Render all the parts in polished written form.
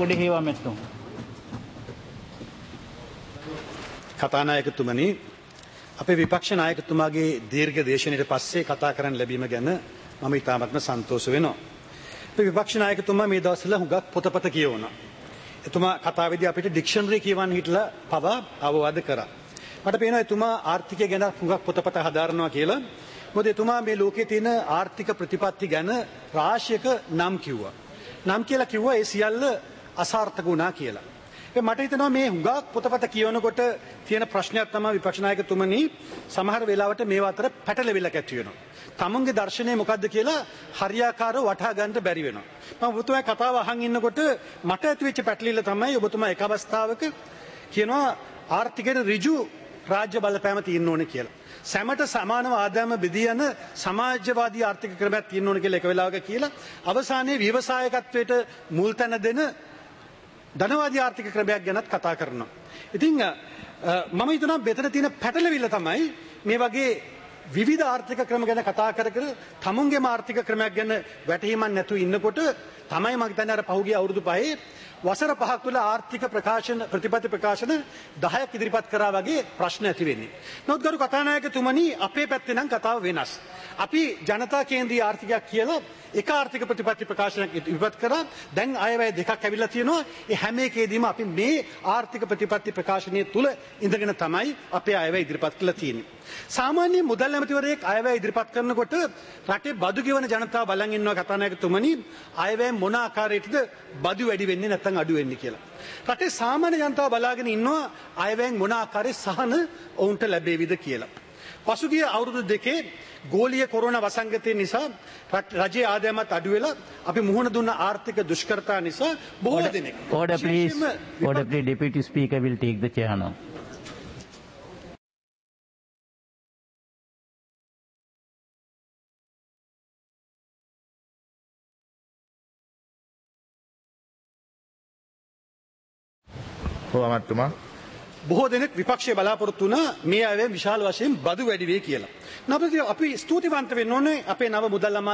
Already here, Mr. කතානායකතුමනි අපේ විපක්ෂ නායකතුමාගේ දීර්ඝ දේශනාවට පස්සේ කතා කරන්න ලැබීම ගැන මම ඉතාමත්ම සන්තෝෂ වෙනවා. අපේ විපක්ෂ නායකතුමා මේ දවස්වල හුඟක් පොතපත කියවනවා. එතුමා කතාවේදී අපිට ඩික්ෂනරි කියවන්න හිටලා පවා අවවාද කරා. මට පේනවා එතුමා ආර්ථිකය ගැන හුඟක් පොතපත හදාරනවා කියලා. මොකද එතුමා මේ ලෝකයේ තියෙන ආර්ථික ප්‍රතිපත්ති ගැන රාශියක නම් කිව්වා. නම් කියලා කිව්වා ඒ සියල්ල අසාර්ථක වුණා කියලා. මට හිතෙනවා මේ හුඟක් පොතපත කියවනකොට තියෙන ප්‍රශ්නයක් තමයි විපක්ෂ නායකතුමනි සමහර වෙලාවට මේව අතර පැටලෙවිලක් ඇති වෙනවා. තමුන්ගේ දර්ශනය මොකද්ද කියලා හරියාකාරව වටහා ගන්න බැරි වෙනවා. මම ඔබතුමාගේ කතාව අහන් ඉන්නකොට මට ඇතිවෙච්ච පැටලිල්ල තමයි ඔබතුමා එක අවස්ථාවක කියනවා ආර්ථිකයේ ඍජු රාජ්‍ය බලපෑම තියෙන්න ඕනේ කියලා. සැමට සමානව ආදායම බෙදී යන සමාජවාදී ආර්ථික ක්‍රමයක් තියෙන්න ඕනේ කියලා එක වෙලාවක කියලා අවසානයේ ව්‍යවසායකත්වයට මුල් තැන දෙන ධනවාදී ආර්ථික ක්‍රමයක් ගැනත් කතා කරනවා. ඉතින් මම හිතනවා මෙතන තියෙන පැටලවිල්ල තමයි මේ වගේ විවිධ ආර්ථික ක්‍රම ගැන කතා කර තමුන්ගේම ආර්ථික ක්‍රමයක් ගැන වැටහීමක් නැතුව ඉන්නකොට තමයි මම හිතන්නේ අර පහුගිය අවුරුදු 5 වසර 5ක් තුළ ආර්ථික ප්‍රකාශන ප්‍රතිපත්ති ප්‍රකාශන 10ක් ඉදිරිපත් කරා වගේ ප්‍රශ්න ඇති වෙන්නේ. නමුත් ගරු කතානායකතුමනි අපේ පැත්තේ නම් කතාව වෙනස්. අපි ජනතා කේන්ද්‍රීය ආර්ථිකයක් කියලා එක ආර්ථික ප්‍රතිපත්ති ප්‍රකාශනයක් ඉදිරිපත් කරා. දැන් අයවැය දෙකක් ඇවිල්ලා තියෙනවා. ඒ හැම එකේදීම අපි මේ ආර්ථික ප්‍රතිපත්ති ප්‍රකාශනය තුල ඉඳගෙන තමයි අපේ අයවැය ඉදිරිපත් කරලා තියෙන්නේ. සාමාන්‍ය මුදල් ඇමතිවරයෙක් අයවැය ඉදිරිපත් කරනකොට රටේ බදු ගෙවන ජනතාව බලන් ඉන්නවා කතානායකතුමනි අයවැය මොන ආකාරයකටද බදු වැඩි වෙන්නේ නැත්නම් අඩු වෙන්නේ කියලා. රටේ සාමාන්‍ය ජනතාව බලාගෙන ඉන්නවා අයවැයෙන් මොන ආකාරයේ සහන ඔවුන්ට ලැබෙවිද කියලා. පසුගිය අවුරුදු දෙකේ ගෝලීය කොරෝනා වසංගතය නිසා රජයේ ආදායමත් අඩු වෙලා අපි මුහුණ දුන්න ආර්ථික දුෂ්කරතා නිසා බොහෝ දෙනෙක් Order please. Order please. Deputy Speaker will take the chair now. බොහෝ දෙනෙක් විපක්ෂයේ බලාපොරොත්තු වුණා මේ අයවැය විශාල වශයෙන් බදු වැඩි වෙයි කියලා. නමුත් අපි ස්තුතිවන්ත වෙන්න ඕනේ අපේ නව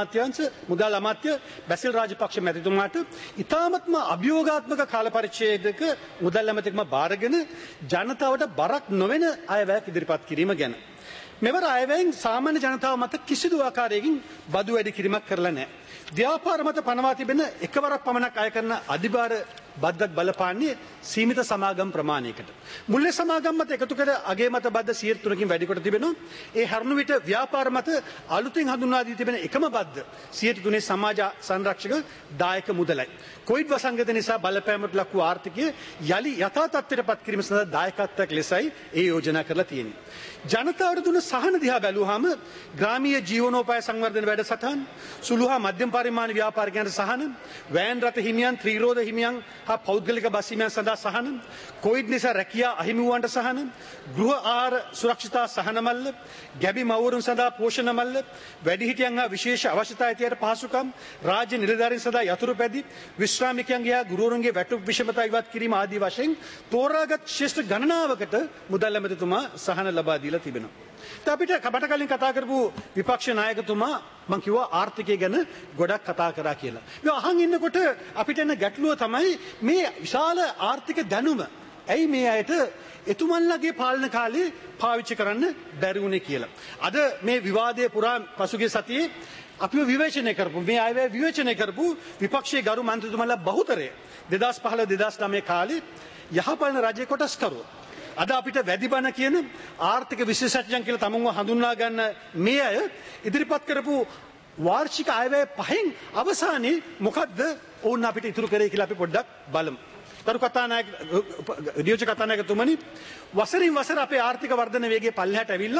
මුදල් අමාත්‍ය බැසිල් රාජපක්ෂ මැතිතුමාට ඉතාමත්ම අභියෝගාත්මක කාල පරිච්ඡේදයක මුදල් ඇමතිකම බාරගෙන ජනතාවට බරක් නොවන අයවැයක් ඉදිරිපත් කිරීම ගැන. මෙවර අයවැයෙන් සාමාන්‍ය ජනතාව මත කිසිදු ආකාරයකින් බදු වැඩි කිරීමක් කරලා නැහැ. ව්‍යාපාර මත පනවා තිබෙන එකවරක් පමණක් අය කරන අධිභාර බද්දක් බලපාන්නේ සීමිත සමාගම් ප්‍රමාණයකට. මුල්‍ය සමාගම් මත එකතු කර අගේ මත බද්ද 3%කින් වැඩි කොට තිබෙනවා. ඒ හරණු විට ව්‍යාපාර මත අලුතින් හඳුන්වා දී තිබෙන එකම බද්ද 3% සමාජ සංරක්ෂක දායක මුදලයි. කොවිඩ් වසංගතය නිසා බලපෑමට ලක් වූ ආර්ථිකය යලි යථා තත්ත්වයට පත් කිරීම සඳහා දායකත්වයක් ලෙසයි ඒ යෝජනා කරලා තියෙන්නේ. ජනතාවට දුන්න සහන දිහා බැලුවාම ග්‍රාමීය ජීවනෝපාය සංවර්ධන වැඩසටහන් සුළු හා මධ්‍යම පරිමාණ ව්‍යාපාරිකයන්ට සහන වෑන් රථ හිමියන් ත්‍රිරෝද හිමියන් හා පෞද්ගලික බස් හිමියන් සඳහා සහන කොවිඩ් නිසා රැකියා අහිමි වූවන්ට සහන ගෘහ ආහාර සුරක්ෂිතා සහන මල්ල ගැබි මව්වරුන් සඳහා පෝෂණ මල්ල වැඩිහිටියන් හා විශේෂ අවශ්‍යතා ඇතියට පහසුකම් රාජ්‍ය නිලධාරීන් සඳහා යතුරු පැදි විශ්‍රාමිකයන්ගේ හා ගුරුවරුන්ගේ වැටුප් විෂමතා ඉවත් කිරීම ආදී වශයෙන් තෝරාගත් ශ්‍රේෂ්ඨ ගණනාවකට මුදල් ඇමතිතුමා සහන ලබා දීලා තිබෙනවා. අපිට කපට කලින් කතා කරපු විපක්ෂ නායකතුමා මම කිව්වා ආර්ථිකය ගැන ගොඩක් කතා කරා කියලා. මේ අහන් ඉන්නකොට අපිට එන ගැටලුව තමයි මේ විශාල ආර්ථික දැනුම ඇයි මේ අයට එතුමන්ලගේ පාලන කාලේ පාවිච්චි කරන්න බැරි වුණේ කියලා. අද මේ විවාදයේ පුරා පසුගිය සතියේ අපිව විවේචනය කරපු මේ අයවැය විවේචනය කරපු විපක්ෂයේ ගරු මන්ත්‍රීතුමාලා බහුතරය 2015 2019 කාලේ යහපත් රජයේ කොටස් කරුවා. අද අපිට වැඩිබන කියන ආර්ථික විශේෂඥයන් කියලා තමුන්ව හඳුන්වා ගන්න මේ අය ඉදිරිපත් කරපු වාර්ෂික අයවැය පහෙන් අවසානයේ මොකද්ද ඕන්න අපිට ඉතුරු කරේ කියලා අපි පොඩ්ඩක් බලමු. තරු කතානායක නියෝජක කතානායකතුමනි වසරින් වසර අපේ ආර්ථික වර්ධන වේගය පල්ලෙහාට ඇවිල්ලා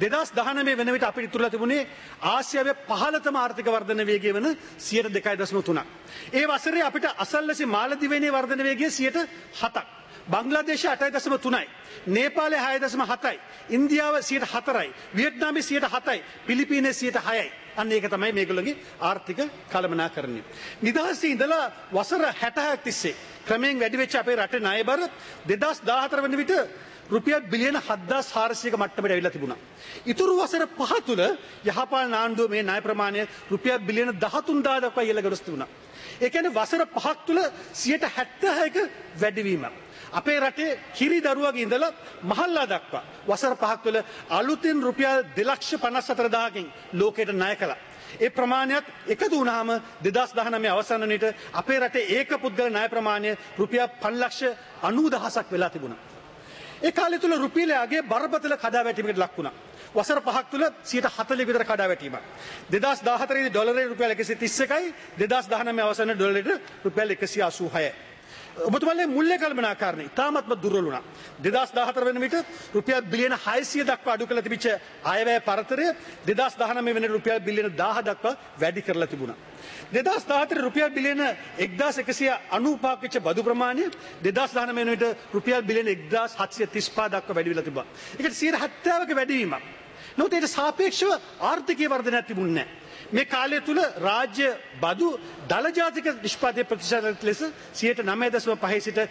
2019 වෙන විට අපිට ඉතුරුලා තිබුණේ ආසියාවේ පහළතම ආර්ථික වර්ධන වේගය වෙන 2.3%. ඒ වසරේ අපිට අසල්වැසි මාලදිවයිනේ වර්ධන වේගය 7%. බංග්ලාදේශ 8.3යි. නේපාලය 6.7යි. ඉන්දියාව 4යි. වියට්නාමයේ 7යි. පිලිපීනයේ 6යි. අන්න ඒක තමයි මේගොල්ලෝගේ ආර්ථික කළමනාකරණය. නිදහසේ ඉඳලා වසර 60ක් තිස්සේ ක්‍රමයෙන් වැඩි වෙච්ච අපේ රටේ ණය බර 2014 වෙනි විට රුපියල් බිලියන 7400ක මට්ටමට ඇවිල්ලා තිබුණා. ඉතුරු වසර 5 තුල යහපාලන ආණ්ඩුව මේ ණය ප්‍රමාණය රුපියල් බිලියන 13000 දක්වා ඉහළ ගොස් තිබුණා. ඒ කියන්නේ වසර 5ක් තුල 76ක වැඩිවීමක්. අපේ රටේ කිරි දරුවගේ ඉඳලා මහල්ලා දක්වා වසර 5ක් තුළ අලුතින් රුපියල් 2,54,000කින් ලෝකයට ණය කළා. ඒ ප්‍රමාණයත් එකතු වුණාම 2019 අවසන් වන විට අපේ රටේ ඒක පුද්ගල ණය ප්‍රමාණය රුපියල් 5,90,000ක් වෙලා තිබුණා. ඒ කාලය තුල රුපියලේ අගේ බරපතල කඩාවැටීමකට ලක් වුණා. වසර 5ක් තුල 140 විතර කඩාවැටීමක්. 2014 දී ඩොලරේ රුපියල් 131යි 2019 අවසන් වන ඩොලරේට රුපියල් 186යි. ඔබතුමාලේ මුල්‍ය කල්පනාකාරණය ඉතාමත්ම දුර්වල වුණා. 2014 වෙන විට රුපියල් බිලියන 600 දක්වා අඩු කරලා තිබිච්ච අයවැය පරතරය 2019 වෙන රුපියල් බිලියන 1000 දක්වා වැඩි කරලා තිබුණා. 2014 රුපියල් බිලියන 1195ක් වෙච්ච බදු ප්‍රමාණය 2019 වෙන විට රුපියල් බිලියන 1735 දක්වා වැඩි වෙලා තිබුණා. ඒකට 70%ක වැඩිවීමක්. නමුත් ඒට සාපේක්ෂව ආර්ථිකීය වර්ධනයක් තිබුණේ නැහැ. මේ කාලය තුල රාජ්‍ය බදු දල ජාතික නිෂ්පාදනයේ ප්‍රතිශතයක් ලෙස 9.5 සිට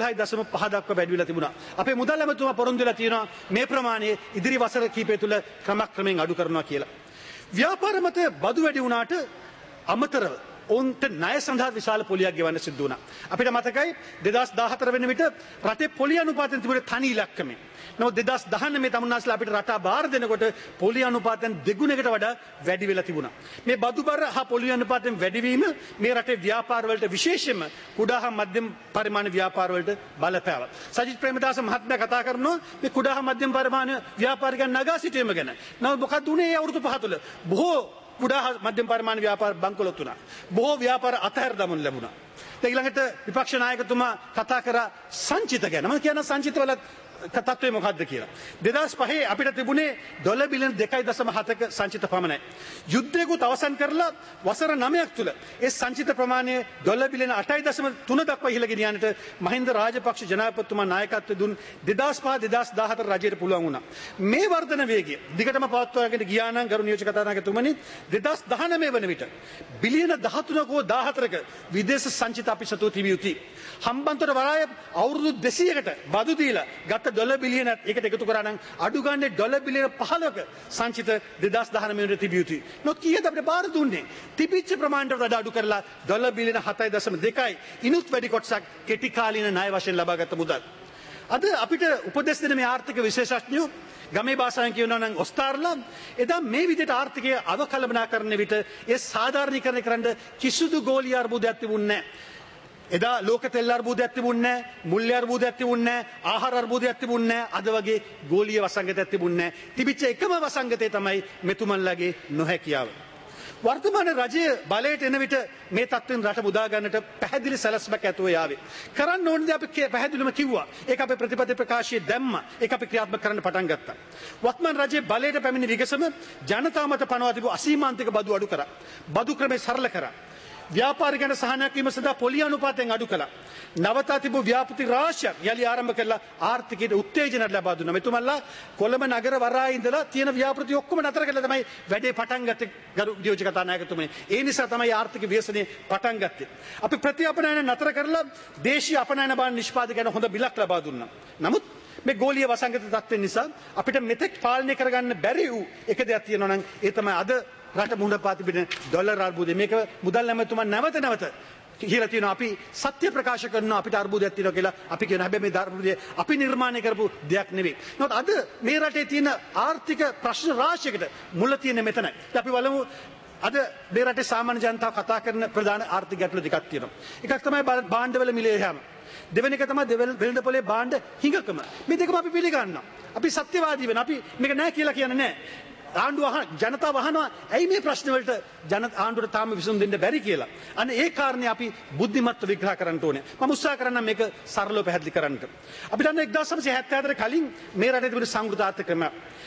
11.5 දක්වා වැඩි වෙලා තිබුණා. අපේ මුදල් ඇමතුමා පොරොන්දු වෙලා තියෙනවා මේ ප්‍රමාණය ඉදිරි වසර කිහිපය තුල ක්‍රමක්‍රමයෙන් අඩු කරනවා කියලා. ව්‍යාපාර මත බදු වැඩි වුණාට අමතරව ඔවුන්ට ණය සඳහා විශාල පොලියක් ගෙවන්න සිදු වුණා. අපිට මතකයි 2014 වෙන විට රටේ පොලි අනුපාතයෙන් තිබුණේ තනි ඉලක්කමයි. නමුත් 2019 තමුන්නාස්ලා අපිට රට බාර දෙනකොට පොලි අනුපාතයෙන් දෙගුණයකට වඩා වැඩි වෙලා තිබුණා. මේ බදු බර හා පොලි අනුපාතයෙන් වැඩිවීම මේ රටේ ව්‍යාපාර වලට විශේෂයෙන්ම කුඩා හා මධ්‍යම පරිමාණ ව්‍යාපාර වලට බලපෑවා. සජිත් ප්‍රේමදාස මහත්මයා කතා කරනවා මේ කුඩා හා මධ්‍යම පරිමාණ ව්‍යාපාරිකයන් නගා සිටීම ගැන. නමුත් මොකද උනේ මේ අවුරුදු 5 තුළ බොහෝ කුඩා මධ්‍යම පරිමාණ ව්‍යාපාර බංකොලොත් වුණා. බොහෝ ව්‍යාපාර අතහැර දමනු ලැබුණා. ඊළඟට විපක්ෂ නායකතුමා කතා කරා සංචිත ගැන. මම කියන සංචිත වල තත්ත්වය මොකක්ද කියලා. 2005 අපිට තිබුණේ ඩොලර් බිලියන 2.7ක සංචිත පමණයි. යුද්ධයකුත් අවසන් කරලා වසර 9ක් තුල ඒ සංචිත ප්‍රමාණය ඩොලර් බිලියන 8.3 දක්වා ඉහළ ගෙනියන්නට මහින්ද රාජපක්ෂ ජනාධිපතිතුමා නායකත්වය දුන් 2005-2014 රජයට පුළුවන් වුණා. මේ වර්ධන වේගය දිගටම පවත්වාගෙන ගියා නම් ගරු නියෝජක කතානායකතුමනි 2019 වන විට බිලියන 13ක හෝ 14ක විදේශ සංචිත අපි සතුව තිබිය යුතුයි. හම්බන්තොට වරාය අවුරුදු 200කට බදු දීලා ගත්ත ඩොලර් බිලියනත් ඒකට එකතු කරා නම් අඩු ගානේ ඩොලර් බිලියන 15ක සංචිත 2019 වෙනිදා තිබිය යුතුයි. නොත් කීයද අපිට බාර දුන්නේ? තිබිච්ච ප්‍රමාණයට වඩා අඩු කරලා ඩොලර් බිලියන 7.2යි ඉනුත් වැඩි කොටසක් කෙටි කාලීන ණය වශයෙන් ලබාගත් මුදල්. අද අපිට උපදෙස් දෙන මේ ආර්ථික විශේෂඥයෝ ගමේ භාෂාවෙන් කියනවා නම් ඔස්තාර්ලා එදා මේ විදිහට ආර්ථිකය අවකලමනාකරන විට ඒ සාධාරණීකරණය කරන්න කිසිදු ගෝලීය අර්බුදයක් තිබුණේ නැහැ. එදා ලෝක තෙල් අර්බුදයක් තිබුණේ නැහැ, මුල්‍ය අර්බුදයක් තිබුණේ නැහැ, ආහාර අර්බුදයක් තිබුණේ නැහැ, අද වගේ ගෝලීය වසංගතයක් තිබුණේ නැහැ. තිබිච්ච එකම වසංගතය තමයි මෙතුමන්ලගේ නොහැකියාව. වර්තමාන රජය බලයට එන විට මේ තත්ත්වෙන් රට මුදා ගන්නට පැහැදිලි සැලැස්මක් ඇතුව යාවේ. කරන්න ඕන දේ අපි පැහැදිලිවම කිව්වා. ඒක අපේ ප්‍රතිපත්ති ප්‍රකාශයේ දැම්මා. ඒක අපි ක්‍රියාත්මක කරන්න පටන් ගත්තා. වර්තමාන රජයේ බලයට පැමිණි විගසම ජනතාව මත පනවා තිබූ අසීමාන්තික බදු අඩු කරා. බදු ක්‍රමේ සරල කරා. ව්‍යාපාරිකයන් සහනයක් වීම සඳහා පොලි අනුපාතයෙන් අඩු කළා. නවතා තිබූ ව්‍යාපෘති රාශියක් යලි ආරම්භ කළා ආර්ථිකයට උත්තේජනයක් ලබා දුන්නා. මෙතුමන්ලා කොළඹ නගර වරායේ ඉඳලා තියෙන ව්‍යාපෘති ඔක්කොම නතර කළා තමයි වැඩේ පටන් ගත්තේ ගරු නියෝජක කතානායකතුමනි. ඒ නිසා තමයි ආර්ථික ව්‍යසනය පටන් ගත්තේ. අපි ප්‍රතිඅපනයන නතර කරලා දේශීය අපනයන බාන නිෂ්පාදකයන් හොඳ බිලක් ලබා දුන්නා. නමුත් මේ ගෝලීය වසංගත තත්ත්වෙන් නිසා අපිට මෙතෙක් පාලනය කරගන්න බැරි වූ එක දෙයක් තියෙනවා නම් ඒ තමයි අද රට මුහුණ පා තිබෙන ඩොලර් අර්බුදය. මේක මුදල් ඇමතුමා නැවත කියලා තියෙනවා අපි සත්‍ය ප්‍රකාශ කරනවා අපිට අර්බුදයක් තියෙනවා කියලා අපි කියන හැබැයි මේ අර්බුදය අපි නිර්මාණය කරපු දෙයක් නෙවෙයි. නමුත් අද මේ රටේ තියෙන ආර්ථික ප්‍රශ්න රාශියකට මුල තියෙන්නේ මෙතනයි. අපි බලමු අද මේ රටේ සාමාන්‍ය ජනතාව කතා කරන ප්‍රධාන ආර්ථික ගැටලු දෙකක් තියෙනවා. එකක් තමයි භාණ්ඩවල මිලේ යෑම. දෙවෙනි එක තමයි වෙළඳ පොලේ භාණ්ඩ හිඟකම. මේ දෙකම අපි පිළිගන්නවා. අපි සත්‍යවාදී වෙන අපි මේක නෑ කියලා කියන්නේ නෑ. ආණ්ඩුව ජනතාව අහනවා ඇයි මේ ප්‍රශ්න වලට ආණ්ඩුවට තාම විසඳුම් දෙන්න බැරි කියලා. අන්න ඒ කාරණේ අපි බුද්ධිමත්ව විග්‍රහ කරන්න ඕනේ. මම උත්සාහ කරන්නම් මේක සරලව පැහැදිලි කරන්න. අපි දන්න 1974 කලින් මේ රටේ තිබුණ සංකෘත ආර්ථික ක්‍රම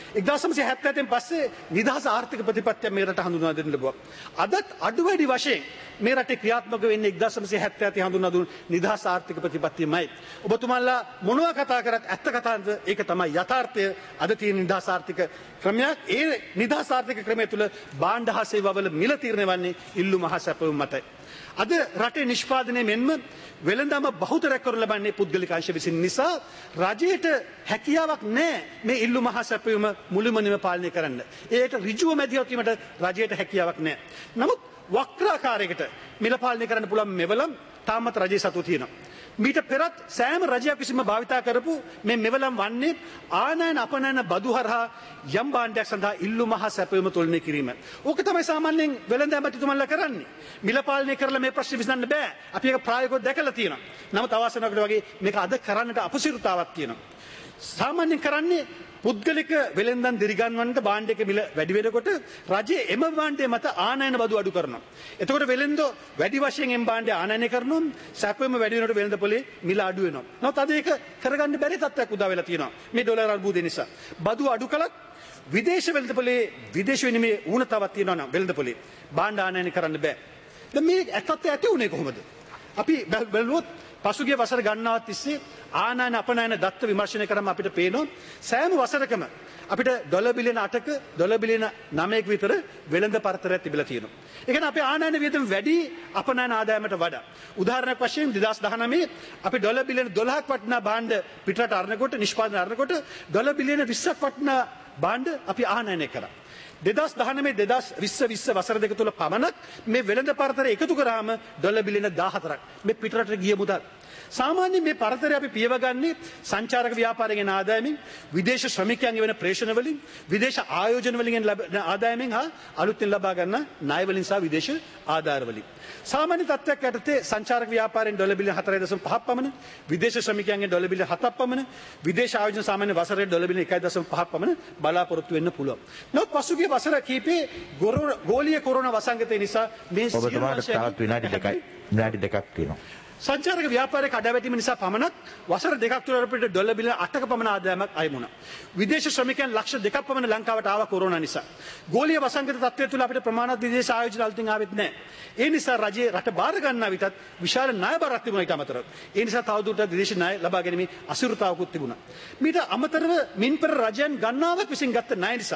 1977න් පස්සේ නිදහස් ආර්ථික ප්‍රතිපත්තිය මේ රට හඳුන්වා දෙන්න ලැබුවා. අදත් අඩු වැඩි වශයෙන් මේ රටේ ක්‍රියාත්මක වෙන්නේ 1977 හඳුන්වා දුන් නිදහස් ආර්ථික ප්‍රතිපත්තියමයි. ඔබතුමාලා මොනවා කතා කරත් ඇත්ත කතාවද ඒක තමයි යථාර්ථය. අද තියෙන නිදහස් ආර්ථික ක්‍රමයක් ඒ නිදහස් ආර්ථික ක්‍රමය තුළ භාණ්ඩ හා සේවාවල මිල තීරණය වන්නේ ඉල්ලුම හා සැපයුම මතයි. අද රටේ නිෂ්පාදනය මෙන්ම වෙළඳාම බහුතරයක් කරනු ලබන්නේ පුද්ගලික අංශ විසින් නිසා රජයට හැකියාවක් නැහැ මේ ඉල්ලුම හා සැපයුම මුළුමනින්ම පාලනය කරන්න. ඒකට ඍජුව මැදිහත් වීමට රජයට හැකියාවක් නැහැ. නමුත් වක්‍රාකාරයකට මිල පාලනය කරන්න පුළුවන් මෙවලම් තාමත් රජයේ සතුව තියෙනවා. මීට පෙරත් සෑම රජයක් විසින්ම භාවිතා කරපු මේ මෙවලම් වන්නේ ආනයන අපනයන බදු හරහා යම් භාණ්ඩයක් සඳහා ඉල්ලුම හා සැපයුම තුලනය කිරීම. ඕක තමයි සාමාන්‍යයෙන් වෙළඳ ඇමතිතුමන්ලා කරන්නේ. මිල පාලනය කරලා මේ ප්‍රශ්නේ විසඳන්න බෑ. අපි ඒක ප්‍රායෝගිකව දැකලා තියෙනවා. නමුත් අවසානකට වගේ මේක අද කරන්නට අපසිරුතාවක් තියෙනවා. සාමාන්‍යයෙන් කරන්නේ පුද්ගලික වෙළෙන්දන් දිරිගන්වන්නට භාණ්ඩයක මිල වැඩි වෙනකොට රජය එම භාණ්ඩය මත ආනයන බදු අඩු කරනවා. එතකොට වෙළෙන්දෝ වැඩි වශයෙන් එම් භාණ්ඩය ආනයනය කරනවා. සැපයුම වැඩි වෙනකොට වෙළඳ පොලේ මිල අඩු වෙනවා. නමුත් අද ඒක කරගන්න බැරි තත්ත්වයක් උදා වෙලා තියෙනවා. මේ ඩොලර් අර්බුදය නිසා. බදු අඩු කළත් විදේශ වෙළඳ පොලේ විදේශ විනිමයේ ඌනතාවක් තියෙනවා නම් වෙළඳ පොලේ භාණ්ඩ ආනයනය කරන්න බෑ. දැන් මේ ඇත්තත් ඇති උනේ කොහොමද? අපි බැලුවොත් පසුගිය වසර ගණනාවක් තිස්සේ ආනයන අපනයන දත්ත විමර්ශනය කරම අපිට පේනවා සෑම වසරකම අපිට ඩොලර් බිලියන 8ක ඩොලර් බිලියන 9ක විතර වෙළඳ පරතරයක් තිබිලා තියෙනවා. ඒ කියන්නේ අපේ ආනයන වියදම වැඩි අපනයන ආදායමට වඩා. උදාහරණයක් වශයෙන් 2019 අපි ඩොලර් බිලියන 12ක් වටිනා භාණ්ඩ පිටරට අරනකොට නිෂ්පාදනය අරනකොට ඩොලර් බිලියන 20ක් වටිනා භාණ්ඩ අපි ආනයනය කරා. 2019 වසර දෙක තුළ පමණක් මේ වෙළඳ පරතර එකතු කරාම ඩොලර් බිලියන 14ක් මේ පිටරට ගිය මුදල්. සාමාන්‍යයෙන් මේ පරතරය අපි පියවගන්නේ සංචාරක ව්‍යාපාරයෙන් ආදායමින්, විදේශ ශ්‍රමිකයන්ගේ වෙන ප්‍රේෂණ වලින්, විදේශ ආයෝජන වලින් ලැබෙන ආදායමින් හා අලුතින් ලබා ගන්න ණය වලින් සහ විදේශ ආධාර වලින්. සාමාන්‍ය තත්ත්වයක් යටතේ සංචාරක ව්‍යාපාරයෙන් ඩොලර් බිලියන 4.5ක් පමණ, විදේශ ශ්‍රමිකයන්ගෙන් ඩොලර් බිලියන 7ක් පමණ, විදේශ ආයෝජන සාමාන්‍ය වසරේ ඩොලර් බිලියන 1.5ක් පමණ බලාපොරොත්තු වෙන්න පුළුවන්. නමුත් පසුගිය වසර කිහිපේ ගෝලීය කොරෝනා වසංගතය නිසා මේ ඔබතුමාට තවත් විනාඩි දෙකක් තියෙනවා. සංචාරක ව්‍යාපාරයේ කඩාවැටීම නිසා පමණක් වසර දෙකක් තුළ අපිට ඩොලර් බිලියන 8ක පමණ ආදායමක් අය වුණා. විදේශ ශ්‍රමිකයන් ලක්ෂ 2ක් පමණ ලංකාවට ආවා කොරෝනා නිසා. ගෝලීය වසංගත තත්ත්වය තුළ අපිට ප්‍රමාණවත් විදේශ ආයෝජන අලුතින් ආවෙත් නැහැ. ඒ නිසා රජයේ රට බාර ගන්නා විටත් විශාල ණය බරක් තිබුණා ඊට අමතරව. ඒ නිසා තවදුරටත් විදේශ ණය ලබා ගැනීම අසිරුතාවකුත් තිබුණා. මීට අමතරව මින් පෙර රජයන් ගණනාවක් විසින් ගත්ත ණය නිසා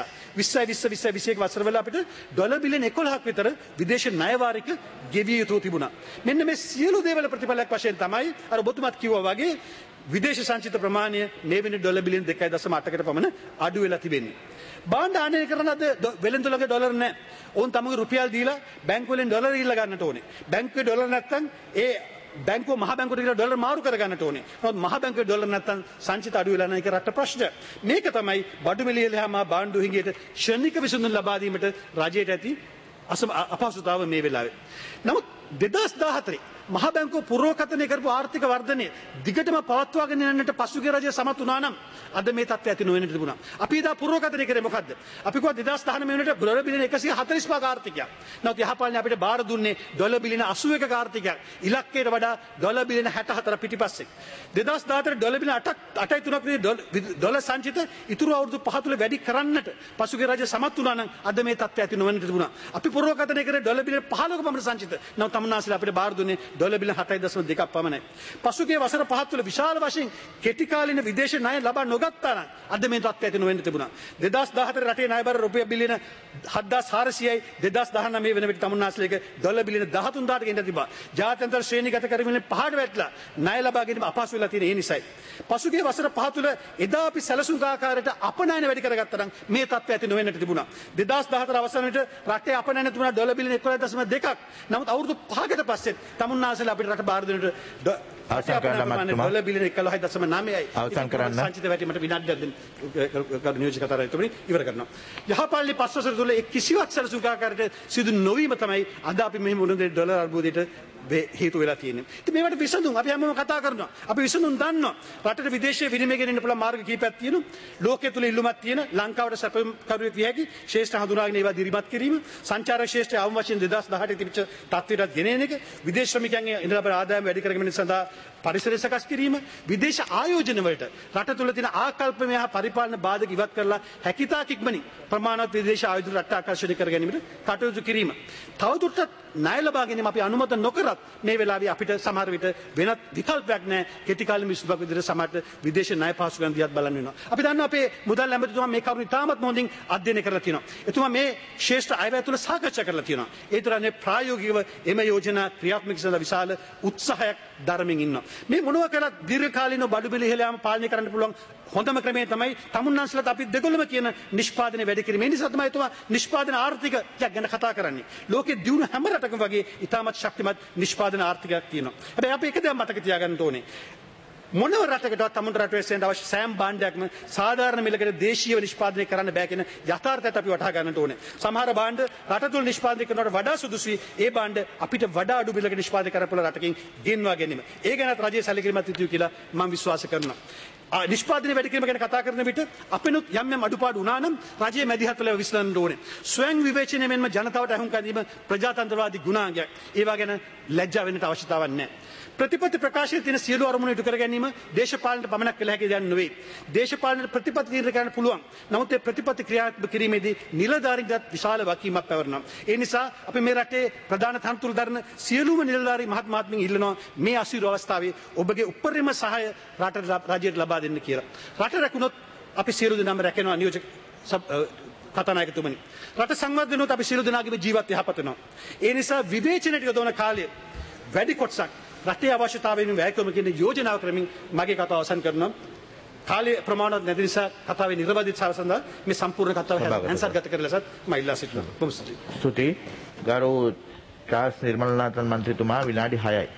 2021 වසරවල අපිට ඩොලර් බිලියන 11ක් විතර විදේශ ණය වාරික ගෙවිය යුතු තිබුණා. මෙන්න මේ සියලු දේවල් ප්‍රතිඵලයක් වශයෙන් තමයි අර ඔබතුමාත් කිව්වා වගේ විදේශ සංචිත ප්‍රමාණය මේ වෙනි ඩොලර් බිලියන 2.8කට පමණ අඩු වෙලා තිබෙන්නේ. භාණ්ඩ ආනයනය කරන අද වෙළඳපොළේ ඩොලර් නැහැ. ඕන් තමගේ රුපියල් දීලා බැංකුවෙන් ඩොලර් ඉල්ල ගන්නට ඕනේ. බැංකුවේ ඩොලර් නැත්තම් ඒ බැංකුව මහ බැංකුවට ගිහලා ඩොලර් මාරු කර ගන්නට ඕනේ. නමුත් මහ බැංකුවේ ඩොලර් නැත්තම් සංචිත අඩු වෙලා නැහැ. ඒක රට ප්‍රශ්න. මේක තමයි බඩු මිලියලහම බාණ්ඩු හිඟියට ශනික විසඳුම් ලබා දීමට රජයට ඇති අපහසුතාව මේ වෙලාවේ. නමුත් 2014 මහ බැංකුව පුරෝකථනය කරපු ආර්ථික වර්ධනය දිගටම පවත්වාගෙන යන්නට පසුගිය රජය සමත් වුණා නම් අද මේ තත්ත්වය ඇති නොවෙන්නට තිබුණා. අපි එදා පුරෝකථනය කරේ මොකද්ද? අපි කිව්වා 2019 වෙනකොට ඩොලර් බිලියන 145ක ආර්ථිකයක්. නමුත් යහපාලනය අපිට බාර දුන්නේ ඩොලර් බිලියන 81ක ආර්ථිකයක්. ඉලක්කයට වඩා ඩොලර් බිලියන 64 පිටිපස්සේ. 2014 ඩොලර් බිලියන 8.3ක ඩොලර් සංචිත ඉතුරු අවුරුදු 5 තුල වැඩි කරන්නට පසුගිය රජය සමත් වුණා නම් අද මේ තත්ත්වය ඇති නොවෙන්නට තිබුණා. අපි පුරෝකථනය කරේ ඩොලර් බිලියන 15ක පමණ සංචිත. නමුත් තමුන්නාන්සේලා අපිට බාර දුන්නේ ඩොලර් බිලියන 7.2ක් පමණයි. පසුගිය වසර 5 තුළ විශාල වශයෙන් කෙටි කාලින විදේශ ණය ලබා නොගත්තා නම් අද මේ තත්ත්වය ඇති නොවෙන්න තිබුණා. 2014 රටේ ණය බර රුපියල් බිලියන 7400යි 2019 වෙන විට තමුන්නාන්සේලේක ඩොලර් බිලියන 13000කට ගෙන්න තිබා. ජාත්‍යන්තර ශ්‍රේණිගත කරමින් පහළ වැටලා ණය ලබා ගැනීම අපහසු වෙලා තියෙන ඒ නිසායි. පසුගිය වසර 5 තුළ එදා අපි සැලසුම් ආකාරයට අපනයන වැඩි කරගත්තා නම් මේ තත්ත්වය ඇති නොවෙන්නට තිබුණා. 2014 අවසානයේ රටේ අපනයන තිබුණා ඩොලර් බිලියන 1.2ක්. නමුත් අවුරුදු 5කට පස්සේ තමුන්නාන්සේලා අපිට රට බාර දෙන්නට අවසන් කරන්න මම ඩොලර් බිලියන 11.9යි අවසන් කරන්න සංචිත වැටීමට විනාඩියක් දෙන්න කරු නියෝජක කතාරයතුමනි ඉවර කරනවා. යහපාලනයේ 5 වසර තුළ කිසිවක් සැලසුම් ආකාරයට සිදු නොවීම තමයි අද අපි මෙහි මුණ දෙන ඩොලර් අර්බුදයට හේතු වෙලා තියෙන්නේ. ඉතින් මේවට විසඳුම් අපි හැමෝම කතා කරනවා. අපි විසඳුම් දන්නවා. රටට විදේශීය විනිමය ගෙනින්න පුළුවන් මාර්ග කිහිපයක් තියෙනවා. ලෝකයේ තුල ඉල්ලුමක් තියෙන ලංකාවට සැපයුම් කරුවෙක් විය හැකි ශ්‍රේෂ්ඨ හඳුනාගෙන ඒවා දිරිමත් කිරීම, සංචාරක ශ්‍රේෂ්ඨ අවම වශයෙන් 2018 තිබිච්ච තත්ත්වයට ගෙනෙන එක, විදේශ ශ්‍රමිකයන්ගේ ඉඳලා බර ආදායම වැඩි කරගැනීම සඳහා පරිසරය සකස් කිරීම, විදේශ ආයෝජන වලට රට තුල තියෙන ආකල්පමය හා පරිපාලන බාධක ඉවත් කරලා හැකියතාක් ඉක්මනින් ප්‍රමාණවත් විදේශ ආයෝජන රට ආකර්ෂණය කර ගැනීමට කටයුතු කිරීම. තවදුරටත් ණය ලබා ගැනීම අපි අනුමත නොකරත් වුණත් මේ වෙලාවේ අපිට සමහර විට වෙනත් විකල්පයක් නැහැ. කෙටි කාලීන විසඳුමක් විදිහට සමහරට විදේශ ණය පාසුකම් දිහත් බලන්න වෙනවා. අපි දන්නවා අපේ මුදල් ඇමතිතුමා මේ කරුණ ඉතාමත් හොඳින් අධ්‍යයනය කරලා තියෙනවා. එතුමා මේ ශ්‍රේෂ්ඨ අයවැය තුළ සාකච්ඡා කරලා තියෙනවා. ඒ තරන්නේ ප්‍රායෝගිකව එම යෝජනා ක්‍රියාත්මක සඳහා විශාල උත්සාහයක් දරමින් ඉන්නවා. මේ මොනවා කළත් දීර්ඝකාලීනව බඩු බිල ඉහළ යාම පාලනය කරන්න පුළුවන් හොඳම ක්‍රමය තමයි තමුන්නාන්සලාට අපි දෙගොල්ලම කියන නිෂ්පාදනය වැඩි කිරීම. ඒ නිසා තමයි එතුමා නිෂ්පාදන ආර්ථිකයක් ගැන කතා කරන්නේ. ලෝකේ දියුණු හැම රටකම වගේ ඉතාමත් ශක්තිමත් නිෂ්පාදන ආර්ථිකයක් තියෙනවා. හැබැයි අපි එක දෙයක් මතක තියාගන්න ඕනේ. මොනම රටකටවත් තමුන්ට රට වෙස්සෙන් අවශ්‍ය සෑම භාණ්ඩයක්ම සාධාරණ මිලකට දේශීයව නිෂ්පාදනය කරන්න බෑ කියන යථාර්ථයත් අපි වටහා ගන්නට ඕනේ. සමහර භාණ්ඩ රට තුළ නිෂ්පාදනය කරනවට වඩා සුදුසුයි ඒ භාණ්ඩ අපිට වඩා අඩු මිලකට නිෂ්පාදනය කරන්න පුළුවන් රටකින් ගෙන්වා ගැනීම. ඒ ගැනත් රජයේ සැලකිලිමත් යුතුයි කියලා මම විශ්වාස කරනවා. නිෂ්පාදනය වැඩි කිරීම ගැන කතා කරන විට අපිනුත් යම් අඩුපාඩු වුණා නම් රජයේ මැදිහත් වෙලා විසඳන්න ඕනේ. ස්වයං විවේචනය මෙන්ම ජනතාවට අහුම්කම් දීම ප්‍රජාතන්ත්‍රවාදී ගුණාංගයක්. ඒවා ගැන ලැජ්ජා වෙන්නට අවශ්‍යතාවක් නැහැ. ප්‍රතිපත්ති ප්‍රකාශයේ තියෙන සියලු අරමුණු ඉටු කර ගැනීම දේශපාලනට පමණක් කළ හැකි දෙයක් නෙවෙයි. දේශපාලනට ප්‍රතිපත්ති තීරණය කරන්න පුළුවන්. නමුත් ඒ ප්‍රතිපත්ති ක්‍රියාත්මක කිරීමේදී නිලධාරීන්ට විශාල වගකීමක් පැවරෙනවා. ඒ නිසා අපි මේ රටේ ප්‍රධාන තනතුරු දරන සියලුම නිලධාරී මහත් මහත්මින් ඉල්ලනවා මේ අසීරු අවස්ථාවේ ඔබගේ උපරිම සහාය රජයට ලබා දෙන්න කියලා. රට රැකුණොත් අපි සියලු දෙනාම රැකෙනවා නියෝජක කතානායකතුමනි. රට සංවර්ධනය වුණොත් අපි සියලු දෙනාගේම ජීවිත යහපත් වෙනවා. ඒ නිසා විවේචනයට යොදවන කාලය වැඩි කොටසක් රටේ අවශ්‍යතාවයෙන් වැය කරන කියන යෝජනාව කරමින් මගේ කතාව අවසන් කරනවා. කාලය ප්‍රමාණවත් නැති නිසා කතාවේ නිර්වදිත සඳහා මේ සම්පූර්ණ කතාව ඇන්සර් ගත කරලා සත් මම ඉල්ලා සිටිනවා. බොහොම ස්තුතියි. ගරු චාල්ස් නිර්මලනාතන් මන්ත්‍රීතුමා විනාඩි 6යි.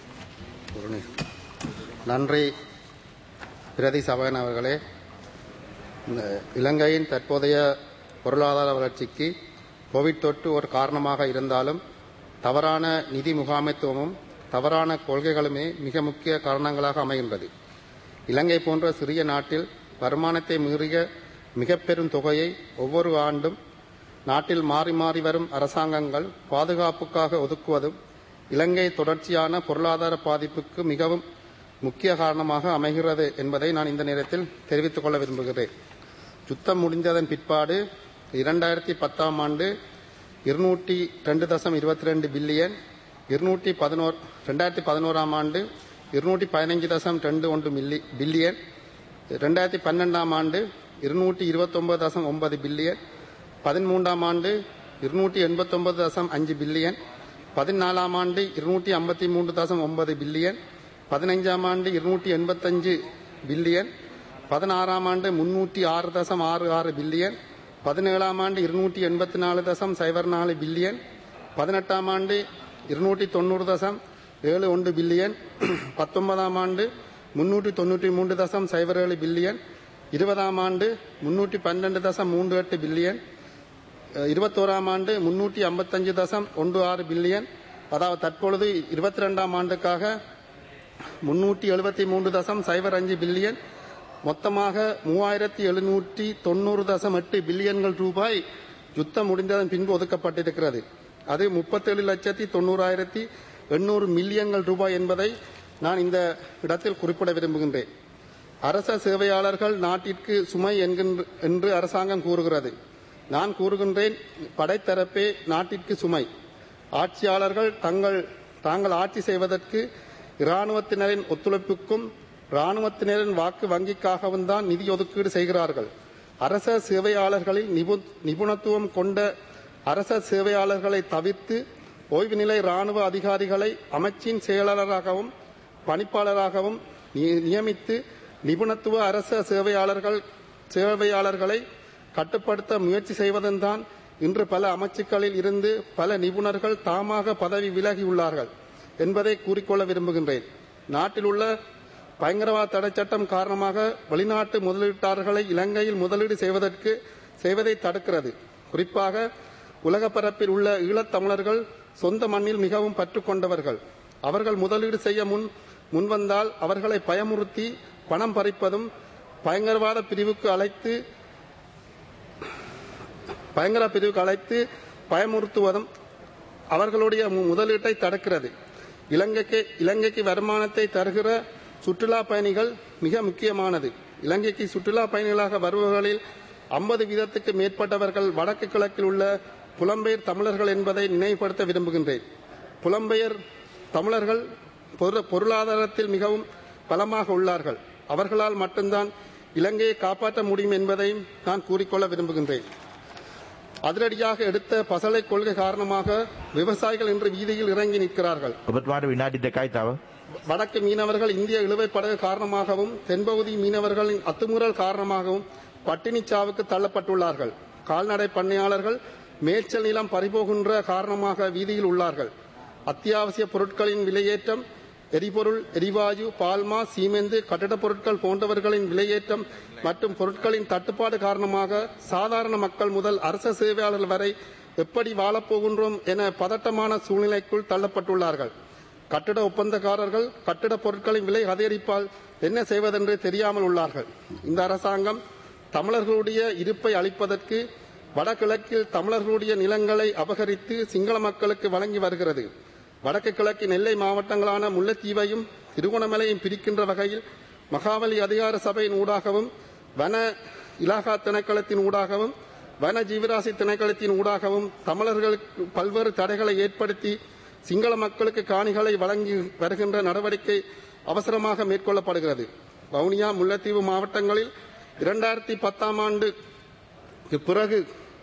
நன்றி பிரதி சபாநாயகர் அவர்களே. இலங்கையின் தற்போதைய பொருளாதார வளர்ச்சிக்கு கோவிட் தொற்று ஒரு காரணமாக இருந்தாலும் தவறான நிதி முகாமைத்துவமும் தவறான கொள்கைகளுமே மிக முக்கிய காரணங்களாக அமைகின்றது. இலங்கை போன்ற சிறிய நாட்டில் வருமானத்தை மீறிய மிக பெரும் தொகையை ஒவ்வொரு ஆண்டும் நாட்டில் மாறி மாறி வரும் அரசாங்கங்கள் பாதுகாப்புக்காக ஒதுக்குவதும் இலங்கை தொடர்ச்சியான பொருளாதார பாதிப்புக்கு மிகவும் முக்கிய காரணமாக அமைகிறது என்பதை நான் இந்த நேரத்தில் தெரிவித்துக் கொள்ள விரும்புகிறேன். யுத்தம் முடிந்ததன் பிற்பாடு 2010ஆம் ஆண்டு 202.22 பில்லியன், 2011ஆம் ஆண்டு 215.21 பில்லியன், 2012ஆம் ஆண்டு 229.9 பில்லியன், 13ஆம் ஆண்டு 289.5 பில்லியன், 14ஆம் ஆண்டு 253.9 பில்லியன், 15ஆம் ஆண்டு 285 பில்லியன், 16ஆம் ஆண்டு 306.66 பில்லியன், 17ஆம் ஆண்டு 284.04 பில்லியன், 18ஆம் ஆண்டு 290.71 பில்லியன், 19ஆம் ஆண்டு 393.07 பில்லியன், 20ஆம் ஆண்டு 312.38 பில்லியன், 21ஆம் ஆண்டு 355.16 பில்லியன், அதாவது தற்பொழுது 22ஆம் ஆண்டுக்காக 373.05 பில்லியன், மொத்தமாக 3790.8 பில்லியன்கள் ரூபாய் யுத்தம் முடிந்ததன் பின்பு ஒதுக்கப்பட்டிருக்கிறது. அது 37,90,800 மில்லியன்கள் ரூபாய் என்பதை நான் இந்த இடத்தில் குறிப்பிட விரும்புகின்றேன். அரச சேவையாளர்கள் நாட்டிற்கு சுமை என்று அரசாங்கம் கூறுகிறது. நான் கூறுகின்றேன், படைத்தரப்பே நாட்டிற்கு சுமை. ஆட்சியாளர்கள் தாங்கள் ஆட்சி செய்வதற்கு இராணுவத்தினரின் ஒத்துழைப்புக்கும் இராணுவத்தினரின் வாக்கு வங்கிக்காகவும் தான் நிதி ஒதுக்கீடு செய்கிறார்கள். அரச சேவையாளர்களில் நிபுணத்துவம் கொண்ட அரச சேவையாளர்களை தவிர்த்து ஓய்வு நிலை இராணுவ அதிகாரிகளை அமைச்சின் செயலாளராகவும் பணிப்பாளராகவும் நியமித்து நிபுணத்துவ அரச சேவையாளர்களை கட்டுப்படுத்த முயற்சி செய்வதுதான் இன்று பல அமைச்சுக்களில் இருந்து பல நிபுணர்கள் தாமாக பதவி விலகியுள்ளார்கள் என்பதை கூறிக்கொள்ள விரும்புகின்றேன். நாட்டில் உள்ள பயங்கரவாத தடை சட்டம் காரணமாக வெளிநாட்டு முதலீட்டாளர்களை இலங்கையில் முதலீடு செய்வதை தடுக்கிறது. குறிப்பாக உலக பரப்பில் உள்ள ஈழத்தமிழர்கள் சொந்த மண்ணில் மிகவும் பற்று கொண்டவர்கள். அவர்கள் முதலீடு செய்ய முன்வந்தால் அவர்களை பயமுறுத்தி பணம் பறிப்பதும் பயங்கரவாத பிரிவுக்கு அழைத்து பயமுறுத்துவதும் அவர்களுடைய முதலீட்டை தடுக்கிறது. இலங்கைக்கு வருமானத்தை தருகிற சுற்றுலா பயணிகள் மிக முக்கியமானது. இலங்கைக்கு சுற்றுலா பயணிகளாக வருபவர்களில் 50% மேற்பட்டவர்கள் வடக்கு கிழக்கில் உள்ள புலம்பெயர் தமிழர்கள் என்பதை நினைவுபடுத்த விரும்புகின்றேன். புலம்பெயர் தமிழர்கள் பொருளாதாரத்தில் மிகவும் பலமாக உள்ளார்கள். அவர்களால் மட்டும்தான் இலங்கையை காப்பாற்ற முடியும் என்பதையும் நான் கூறிக்கொள்ள விரும்புகின்றேன். அதிரடியாக எடுத்த பசலை கொள்கை காரணமாக விவசாயிகள் இன்று வீதியில் இறங்கி நிற்கிறார்கள். ඔබතුමාට විනාඩි 2යි තව. வடக்கு மீனவர்கள் இந்திய இழுவைப் படகு காரணமாகவும் தென்பகுதி மீனவர்களின் அத்துமீறல் காரணமாகவும் பட்டினி சாவுக்கு தள்ளப்பட்டுள்ளார்கள். கால்நடை பண்ணையாளர்கள் மேய்ச்சல் நிலம் பறிபோகின்ற காரணமாக வீதியில் உள்ளார்கள். அத்தியாவசிய பொருட்களின் விலையேற்றம், எரிபொருள், எரிவாயு, பால்மா, சீமெந்து, கட்டடப் பொருட்கள் போன்றவர்களின் விலையேற்றம் மற்றும் பொருட்களின் தட்டுப்பாடு காரணமாக சாதாரண மக்கள் முதல் அரச சேவையாளர்கள் வரை எப்படி வாழப்போகின்றோம் என பதட்டமான சூழ்நிலைக்குள் தள்ளப்பட்டுள்ளார்கள். கட்டிட ஒப்பந்தக்காரர்கள் கட்டிட பொருட்களின் விலை அதிகரிப்பால் என்ன செய்வதென்று தெரியாமல் உள்ளார்கள். இந்த அரசாங்கம் தமிழர்களுடைய இருப்பை அளிப்பதற்கு வடகிழக்கில் தமிழர்களுடைய நிலங்களை அபகரித்து சிங்கள மக்களுக்கு வழங்கி வருகிறது. வடக்கு கிழக்கின் எல்லை மாவட்டங்களான முல்லைத்தீவையும் திருகோணமலையும் பிரிக்கின்ற வகையில் மகாவலி அதிகார சபையின் ஊடாகவும் வன இலாகா திணைக்களத்தின் ஊடாகவும் வன ஜீவராசி திணைக்களத்தின் ஊடாகவும் தமிழர்களுக்கு பல்வேறு தடைகளை ஏற்படுத்தி சிங்கள மக்களுக்கு காணிகளை வழங்கி வருகின்ற நடவடிக்கை அவசரமாக மேற்கொள்ளப்படுகிறது. வவுனியா, முல்லைத்தீவு மாவட்டங்களில் 2010ஆம் ஆண்டுக்கு பிறகு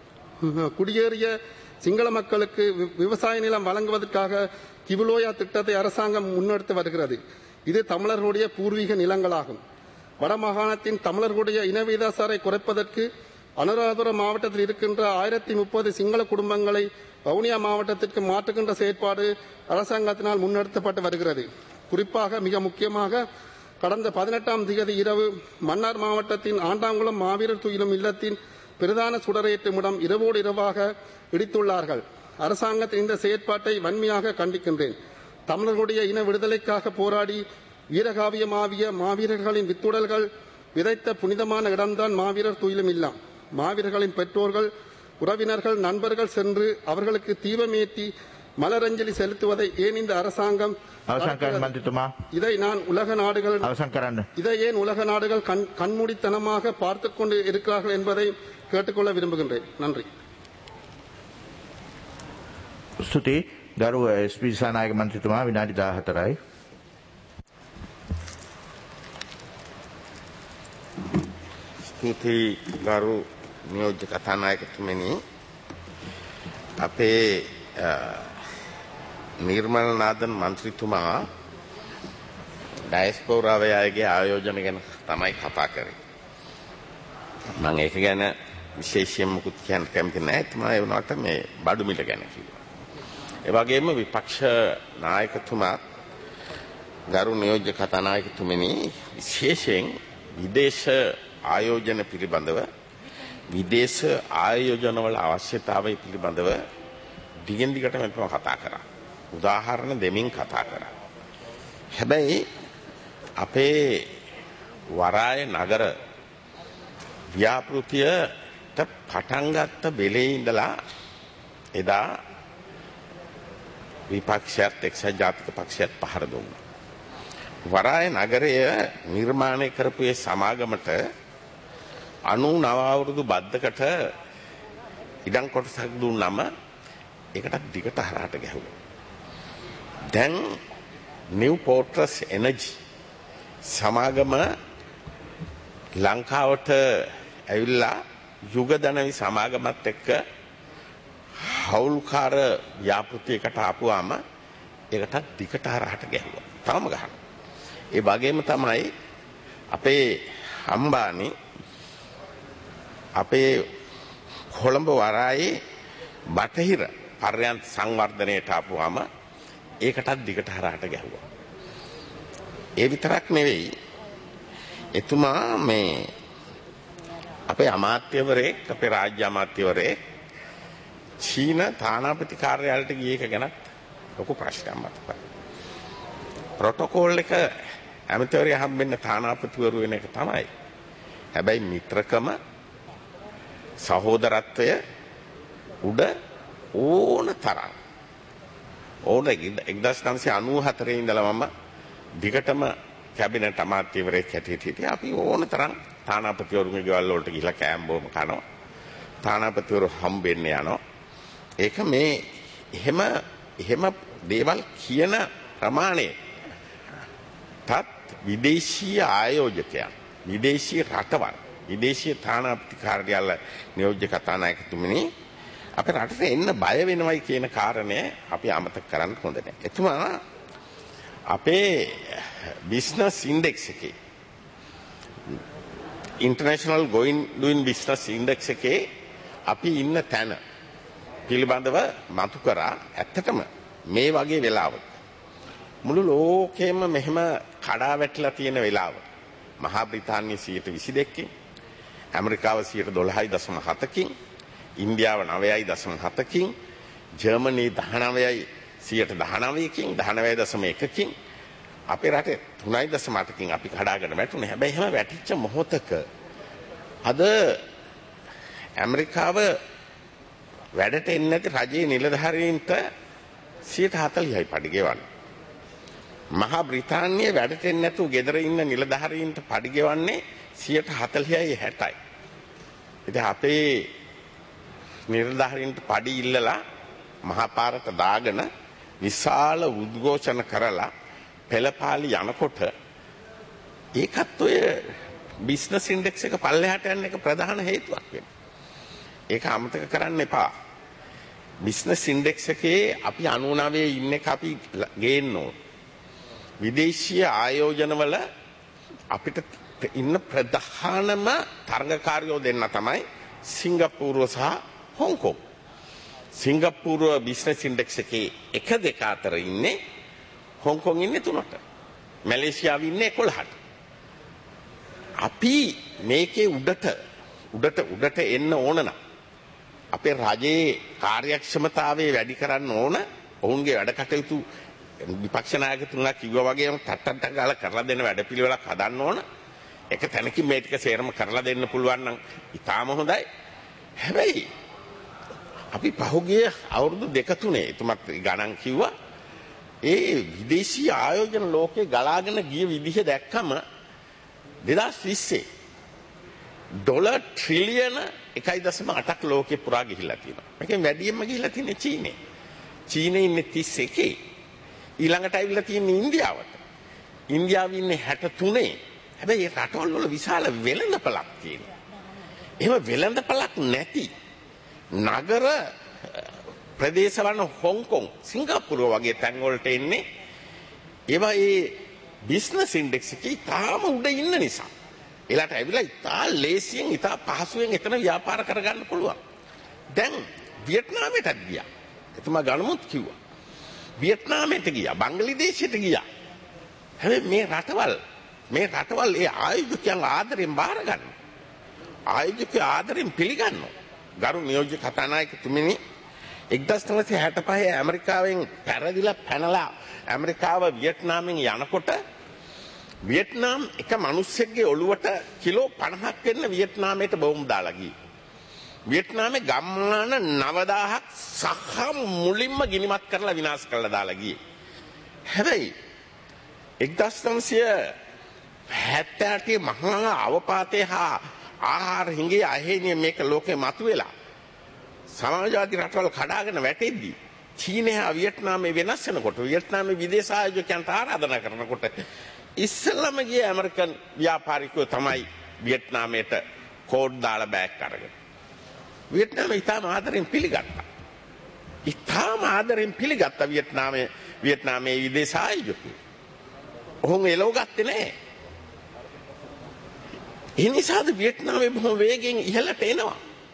குடியேறிய சிங்கள மக்களுக்கு விவசாய நிலம் வழங்குவதற்காக கிவுலோயா திட்டத்தை அரசாங்கம் முன்னெடுத்து வருகிறது. இது தமிழர்களுடைய பூர்வீக நிலங்களாகும். வடமாகாணத்தின் தமிழர்களுடைய இன விகிதாசாரை குறைப்பதற்கு அனுராதபுரம் மாவட்டத்தில் இருக்கின்ற 1030 சிங்கள குடும்பங்களை வவுனியா மாவட்டத்திற்கு மாற்றுகின்ற செயற்பாடு அரசாங்கத்தினால் முன்னெடுக்கப்பட்டு வருகிறது. குறிப்பாக மிக முக்கியமாக கடந்த 18ஆம் தேதி இரவு மன்னார் மாவட்டத்தின் ஆண்டாங்குளம் மாவீரர் துயிலும் இல்லத்தின் பிரதான சுடரேற்றும் இடம் இரவோடு இரவாக இடித்துள்ளார்கள். அரசாங்கத்தின் இந்த செயற்பாட்டை வன்மையாக கண்டிக்கின்றேன். தமிழர்களுடைய இன விடுதலைக்காக போராடி வீரகாவியமாவிய மாவீரர்களின் வித்துடல்கள் விதைத்த புனிதமான இடம்தான் மாவீரர் துயிலும் இல்லம். மாவீரர்களின் பெற்றோர்கள், உறவினர்கள், நண்பர்கள் சென்று அவர்களுக்கு தீபமேற்றி மலரஞ்சலி செலுத்துவதை ஏன் இந்த அரசாங்கம் இதை ஏன் உலக நாடுகள் கண்மூடித்தனமாக பார்த்துக் கொண்டு இருக்கிறார்கள் என்பதை கேட்டுக்கொள்ள விரும்புகின்றேன். நன்றி. ස්තුතියි ගරු SP දිසානායක මන්ත්‍රීතුමා විනාඩි 14යි. ස්තුතියි ගරු නියෝජ්‍ය කතානායකතුමනි. අපේ නිර්මල නාදන් මන්ත්‍රීතුමා ඩයස්පෝරාවේ අයගේ ආයෝජන ගැන තමයි කතා කරේ. මම ඒක ගැන විශේෂයෙන් මුකුත් කියන්න කැමති නැහැ. එතුමා ඒ වුණාට මේ බඩු මිල ගැන කිව්වා. ඒ වගේම විපක්ෂ නායකතුමා ගරු නියෝජ්‍ය කතානායකතුමනි විශේෂයෙන් විදේශ ආයෝජන පිළිබඳව විදේශ ආයෝජන වල අවශ්‍යතාවය පිළිබඳව දිගින් දිගටම කතා කරා. උදාහරණ දෙමින් කතා කරා. හැබැයි අපේ වරාය නගර ව්‍යාපෘතියට පටන් ගත්ත වෙලේ ඉඳලා එදා විපක්ෂයත් එක්සත් ජාතික පක්ෂයත් පහර දුන්නා. වරාය නගරය නිර්මාණය කරපු ඒ සමාගමට 99 අවුරුදු බද්දකට ඉඩම් කොටසක් දුන්නම ඒකට දිගට හරහට ගැහුවා. දැන් නිව් පෝර්ට්‍රස් එනර්ජි සමාගම ලංකාවට ඇවිල්ලා යුගදනවි සමාගමත් එක්ක හවුල්කාර ව්‍යාපෘතියකට ආපුවාම ඒකට දිගට හරහට ගැහුවා. තාම ගහනවා. ඒ වගේම තමයි අපේ අම්බානි අපේ කොළඹ වරායේ බටහිර පර්යන්ත සංවර්ධනයට ආපුවාම ඒකටත් දිගට හරහට ගැහුවා. ඒ විතරක් නෙවෙයි එතුමා මේ අපේ අමාත්‍යවරයෙක් අපේ රාජ්‍ය අමාත්‍යවරයෙක් චීන තානාපති කාර්යාලයට ගිය එක ගැන ලොකු ප්‍රශ්නයක් මතුවලා. ප්‍රොටෝකෝල් එක ඇමතිවරයා හම්බෙන්න තානාපතිවරු වෙන එක තමයි. හැබැයි මිත්‍රකම සහෝදරත්වය උඩ ඕන තරම් ඕන 1994 ඉඳලා මම දිගටම කැබිනට් අමාත්‍යවරයෙක් හැටියට හිටියා. අපි ඕන තරම් තානාපතිවරුන්ගේ ගෙවල් වලට ගිහිල්ලා කෑම බොම කනවා. තානාපතිවරු හම්බෙන්න යනවා. ඒක මේ එහෙම දේවල් කියන ප්‍රමාණයටත් විදේශීය ආයෝජකයන් විදේශීය රටවල් විදේශීය තානාපති කාර්යාල නියෝජ්‍ය කතානායකතුමනි අපේ රටට එන්න බය වෙනවයි කියන කාරණය අපි අමතක කරන්න හොඳ නැහැ. එතුමා අපේ බිස්නස් ඉන්ඩෙක්ස් එකේ ඉන්ටර්නැෂනල් doing business index එකේ අපි ඉන්න තැන පිළිබඳව මතු කරා. ඇත්තටම මේ වගේ වෙලාවක මුළු ලෝකෙම මෙහෙම කඩා වැටිලා තියෙන වෙලාව මහා බ්‍රිතාන්‍ය 22කින් ඇමරිකාව 12.7කින් ඉන්දියාව 9.7කින් ජර්මනි 19.19කින් 19.1කින් අපේ රටේ 3.8කින් අපි කඩාගෙන වැටුනේ. හැබැයි එහෙම වැටිච්ච මොහොතක අද ඇමරිකාව වැඩට එන්නේ නැති රජයේ නිලධාරීන්ට 40%යි පඩි ගෙවන්නේ. මහා බ්‍රිතාන්‍යයේ වැඩට එන්නේ නැතුව ගෙදර ඉන්න නිලධාරීන්ට පඩි ගෙවන්නේ 40%යි 60යි. ඉතින් අපේ නිලධාරීන්ට පඩි ඉල්ලලා මහා පාරට දාගෙන විශාල උද්ඝෝෂණ කරලා පෙළපාලි යනකොට ඒකත් ඔය බිස්නස් ඉන්ඩෙක්ස් එක පල්ලෙහාට යන එක ප්‍රධාන හේතුවක් වෙනවා. ඒක අමතක කරන්න එපා. බිස්නස් ඉන්ඩෙක්ස් එකේ අපි 99 ඉන්න එක අපි ගේන්න ඕන. විදේශීය ආයෝජනවල අපිට ඉන්න ප්‍රධානම තරඟකාරයෝ දෙන්න තමයි සිංගප්පූරුව සහ හොංකොං. සිංගප්පූරුව බිස්නස් ඉන්ඩෙක්ස් එකේ 1-2 අතර ඉන්නේ. හොංකොං ඉන්නේ 3ට. මැලේසියාව ඉන්නේ 11ට. අපි මේකේ උඩට එන්න ඕන නම් අපේ රජයේ කාර්යක්ෂමතාවය වැඩි කරන්න ඕන. ඔවුන්ගේ වැඩ කටයුතු විපක්ෂ නායකතුන්ලා කිව්වා වගේම ටට්ටක් ගාලා කරලා දෙන්න වැඩපිළිවෙලක් හදන්න ඕන. එක තැනකින් මේ ටික සේරම කරලා දෙන්න පුළුවන් නම් ඉතාම හොඳයි. හැබැයි අපි පහුගිය අවුරුදු 2-3 එතුමත් ගණන් කිව්වා ඒ විදේශීය ආයෝජන ලෝකේ ගලාගෙන ගිය විදිහ දැක්කම 2020 ඩොලර් ට්‍රිලියන 1.8ක් ලෝකේ පුරා ගිහිල්ලා තියෙනවා. මේකෙන් වැඩියෙන්ම ගිහිල්ලා තියෙන්නේ චීනේ. චීනේ ඉන්නේ 31. ඊළඟට ඇවිල්ලා තියෙන්නේ ඉන්දියාවට. ඉන්දියාව ඉන්නේ 63. හැබැයි ඒ රටවල් වල විශාල වෙළඳපළක් තියෙනවා. එහෙම වෙළඳපළක් නැති නගර ප්‍රදේශවල හොංකොං සිංගප්පූරුව වගේ තැන් වලට එන්නේ ඒවා ඒ බිස්නස් ඉන්ඩෙක්ස් එකේ තාම උඩ ඉන්න නිසා. ඒලට ඇවිල්ලා ඉතා ලේසියෙන් ඉතා පහසුවෙන් එතන ව්‍යාපාර කරගන්න පුළුවන්. දැන් වියට්නාමයටත් ගියා. එතුමා ගණමුත් කිව්වා. වියට්නාමයට ගියා, බංග්ලාදේශයට ගියා. හැබැයි මේ රටවල් ඒ ආයෝජකයන් ආදරෙන් බාර ගන්නවා. ආයෝජකයන් ආදරෙන් පිළිගන්නවා. ගරු නියෝජ්‍ය කතානායකතුමනි 1965 ඇමරිකාවෙන් පැනලා ඇමරිකාව වියට්නාමෙන් යනකොට වියට්නාම් එක මිනිස්සෙක්ගේ ඔළුවට කිලෝ 50ක් වෙන්න වියට්නාමයට බෝම්බ දාලා ගියේ. වියට්නාමේ ගම්මාන 9000ක් සහ මුලින්ම ගිනිමත් කරලා විනාශ කරලා දාලා ගියේ. හැබැයි 1978 මහා අවපාතය හා ආහාර හිඟේ අහේනිය මේක ලෝකේ මතුවෙලා සමාජවාදී රටවල් කඩාගෙන වැටෙද්දී චීනය හා වියට්නාමේ වෙනස් වෙනකොට වියට්නාමේ විදේශ ආයෝජකයන්ට ආරාධනා කරනකොට ඉස්සෙල්ලාම ගිය ඇමරිකන් ව්‍යාපාරිකයෝ තමයි වියට්නාමයට කෝඩ් දාලා බෑග් අරගෙන. වියට්නාම ඉතාම ආදරෙන් පිළිගත්තා. වියට්නාමේ විදේශ ආයෝජකයෝ. ඔහුන් එලව ගත්තේ නැහැ. ඒ නිසාද වියට්නාමේ බොහොම වේගෙන් ඉහළට එනවා.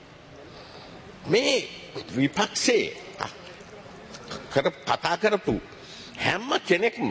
මේ විපක්ෂයේ කතා කරපු හැම කෙනෙක්ම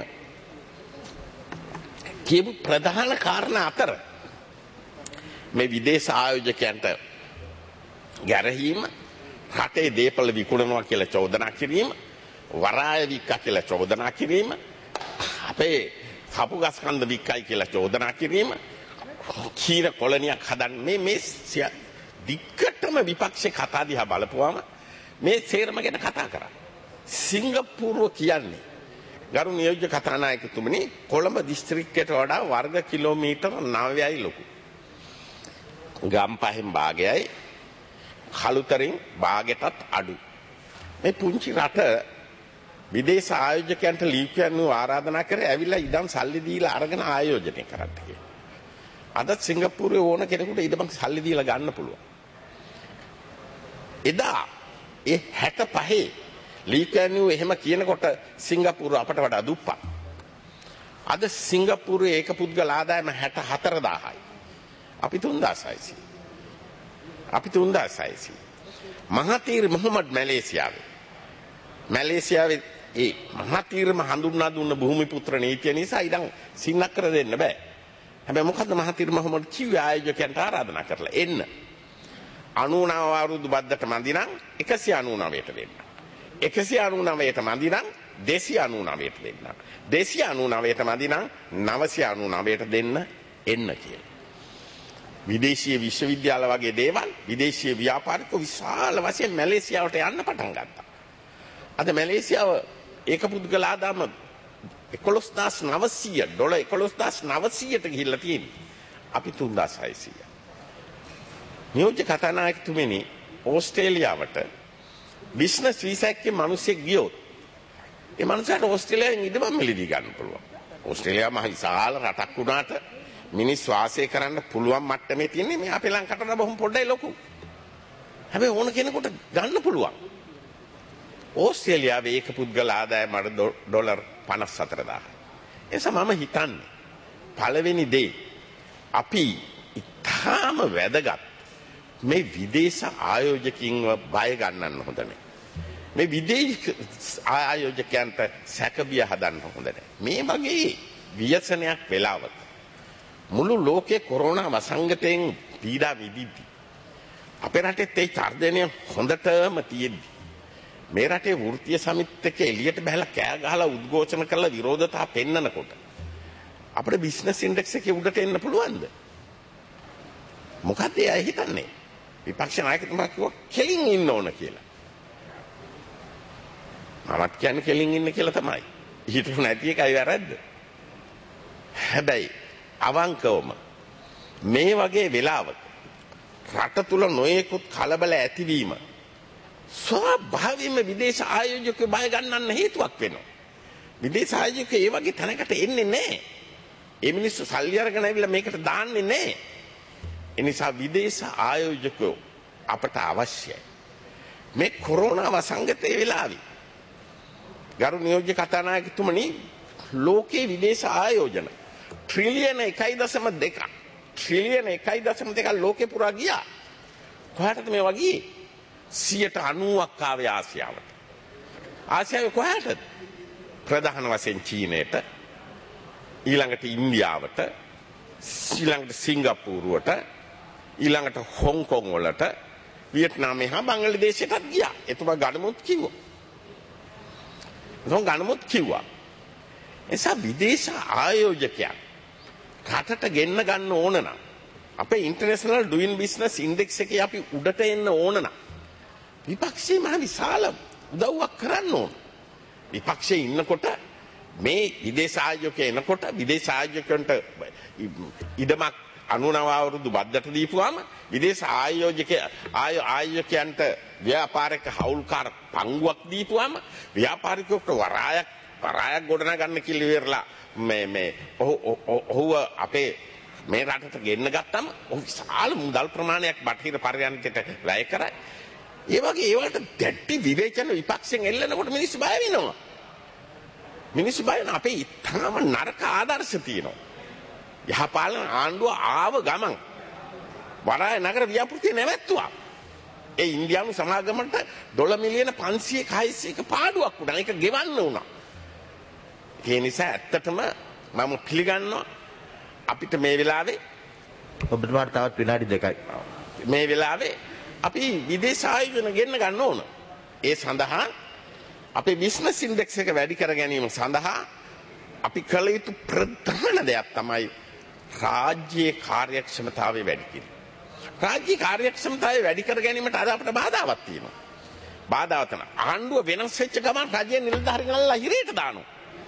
කියපු ප්‍රධාන කාරණා අතර මේ විදේශ ආයෝජකයන්ට ගැරහීම, රටේ දේපල විකුණනවා කියලා චෝදනා කිරීම, වරාය වික්කා කියලා චෝදනා කිරීම, අපේ කපු ගස් කන්ද වික්කයි කියලා චෝදනා කිරීම, කීර කොලනියක් හදන්නේ මේ දිග්ගටම විපක්ෂේ කතා දිහා බලපුවාම මේ සේරම ගැන කතා කරා. සිංගප්පූරුව කියන්නේ ගරු නියෝජ්‍ය කතානායකතුමනි කොළඹ දිස්ත්‍රික්කයට වඩා වර්ග කිලෝමීටර් 9යි ලොකු. ගම්පහෙන් භාගයයි කළුතරින් භාගයටත් අඩු. මේ පුංචි රට විදේශ ආයෝජකයන්ට ලියුකයන්ව ආරාධනා කරේ ඇවිල්ලා ඉඩම් සල්ලි දීලා අරගෙන ආයෝජනය කරන්න කියලා. අද සිංගප්පූරුවේ ඕන කෙනෙකුට ඉඩම් සල්ලි දීලා ගන්න පුළුවන්. එදා ඒ 65 ලියුකයන්ව එහෙම කියනකොට සිංගප්පූරුව අපට වඩා දුප්පත්. අද සිංගප්පූරුවේ ඒක පුද්ගල ආදායම 64000යි. අපි 3600. අපි 3600. මහතීර් මොහමඩ් මැලේසියාවේ ඒ මහතීරම හඳුන්වා දුන්න භූමිපුත්‍ර නීතිය නිසා ඉතින් සින්නක් කර දෙන්න බෑ. හැබැයි මොකද්ද මහතීර් මොහමඩ් කිව්වේ ආයෝජකයන්ට ආරාධනා කරලා එන්න. 99 අවුරුදු බද්දට මදි නම් 199ට දෙන්න. 199ට මදි නම් 299ට දෙන්න. 299ට මදි නම් 999ට දෙන්න එන්න කියලා. විදේශීය විශ්වවිද්‍යාල වගේ දේවල් විදේශීය ව්‍යාපාරිකෝ විශාල වශයෙන් මැලේසියාවට යන්න පටන් ගත්තා. අද මැලේසියාව ඒක පුද්ගල ආදායම $11900 $11900ට ගිහිල්ලා තියෙනවා. අපි 3600. නියෝජ්‍ය කතානායකතුමනි ඕස්ට්‍රේලියාවට බිස්නස් වීසා එකේ මිනිස්සෙක් ගියොත් ඒ මිනිසාට ඕස්ට්‍රේලියාවෙන් ඉඩම මිලදී ගන්න පුළුවන්. ඕස්ට්‍රේලියාව මහ විශාල රටක් වුණාට මිනිස් වාසය කරන්න පුළුවන් මට්ටමේ තියෙන්නේ මේ අපේ ලංකාවට වඩා බොහොම පොඩ්ඩයි ලොකු. හැබැයි ඕන කෙනෙකුට ගන්න පුළුවන්. ඕස්ට්‍රේලියාවේ ඒක පුද්ගල ආදායම ඩොලර් 54000. එසම මම හිතන්නේ පළවෙනි දේ අපි ඉතාම වැදගත් මේ විදේශ ආයෝජකින්ව බය ගන්නන්න හොඳ නැහැ. මේ විදේශ ආයෝජකයන්ට සැකබිය හදන්න හොඳ නැහැ. මේ වගේ ව්‍යසනයක් වෙලාවක මුළු ලෝකේ කොරෝනා වසංගතයෙන් පීඩා විඳිද්දී අපේ රටෙත් ඒ තර්ජනය හොඳටම තියෙද්දි මේ රටේ වෘත්තීය සමිතිත් එක්ක එළියට බහලා කෑ ගහලා උද්ඝෝෂණ කරලා විරෝධතා පෙන්නනකොට අපේ බිස්නස් ඉන්ඩෙක්ස් එකේ උඩට එන්න පුළුවන්ද? මොකද එයා හිතන්නේ? විපක්ෂ නායකතුමා කිව්වා කෙලින් ඉන්න ඕන කියලා. මමත් කියන්නේ කෙලින් ඉන්න කියලා තමයි. හිතුව නැති එකයි වැරද්ද. හැබැයි අවංකවම මේ වගේ වෙලාවක රට තුල නොයෙකුත් කලබල ඇතිවීම ස්වභාවයෙන්ම විදේශ ආයෝජකයෝ බය ගන්නන්න හේතුවක් වෙනවා. විදේශ ආයෝජකයෝ ඒ වගේ තැනකට එන්නේ නැහැ. ඒ මිනිස්සු සල්ලි අරගෙන ආවිල්ලා මේකට දාන්නේ නැහැ. ඒ නිසා විදේශ ආයෝජකයෝ අපට අවශ්‍යයි. මේ කොරෝනා වසංගතයේ වෙලාවේ ගරු නියෝජ්‍ය කතානායකතුමනි ලෝකේ විදේශ ආයෝජන ට්‍රිලියන 1.2 ට්‍රිලියන 1.2 ලෝකේ පුරා ගියා. කොහටද මේ වගේ 90%ක් ආවේ ආසියාවට. ආසියාවේ කොහටද? ප්‍රධාන වශයෙන් චීනයට, ඊළඟට ඉන්දියාවට, ඊළඟට සිංගප්පූරුවට, ඊළඟට හොංකොං වලට, වියට්නාමයේ හා බංග්ලාදේශයටත් ගියා. එතුමා ගණමුත් කිව්වා. එසා විදේශ ආයෝජකයන් රටට ගෙන්න ගන්න ඕන නම් අපේ ඉන්ටර්නැෂනල් ඩුයින් බිස්නස් ඉන්ඩෙක්ස් එකේ අපි උඩට එන්න ඕන නම් විපක්ෂයේ මහ විශාල උදව්වක් කරන්න ඕන. විපක්ෂයේ ඉන්නකොට මේ විදේශ ආයෝජකයෝ එනකොට විදේශ ආයෝජකයන්ට ඉඩමක් 99 අවුරුදු බද්දට දීපුවාම විදේශ ආයෝජකයන්ට ව්‍යාපාරික හවුල්කාර පංගුවක් දීපුවාම ව්‍යාපාරිකයෙකුට වරායක් ගොඩනගා ගන්න කියලා ඉවරලා මේ ඔහුව අපේ මේ රටට ගෙන්න ගත්තම ඔහු විශාල මුදල් ප්‍රමාණයක් බටහිර පර්යන්තයට වැය කරයි. ඒ වගේ ඒවට දැඩි විවේචන විපක්ෂයෙන් එල්ලනකොට මිනිස්සු බය වෙනවා. මිනිස්සු බය වෙන අපේ ඊටම නරක ආදර්ශ තියෙනවා. යහපාලන ආණ්ඩුව ආව ගමන් වරාය නගර ව්‍යාපෘතිය නැවැත්තුවා. ඒ ඉන්දියානු සමාගමට $5 මිලියන 500ක පාඩුවක් වුණා. ඒක ගෙවන්න වුණා. ඒ නිසා ඇත්තටම මම පිළිගන්නවා අපිට මේ වෙලාවේ ඔබතුමාට තවත් විනාඩි 2යි. මේ වෙලාවේ අපි විදේශ ආයෝජන ගෙන්න ගන්න ඕන. ඒ සඳහා අපේ බිස්නස් ඉන්ඩෙක්ස් එක වැඩි කර ගැනීම සඳහා අපි කළ යුතු ප්‍රධාන දෙයක් තමයි රාජ්‍යයේ කාර්යක්ෂමතාවය වැඩි කිරීම. රාජ්‍ය කාර්යක්ෂමතාවය වැඩි කර ගැනීමට අද අපිට බාධාවක් තියෙනවා. බාධාව තමයි ආණ්ඩුව වෙනස් වෙච්ච ගමන් රජයේ නිලධාරීන්ලා හිරේට දානවා.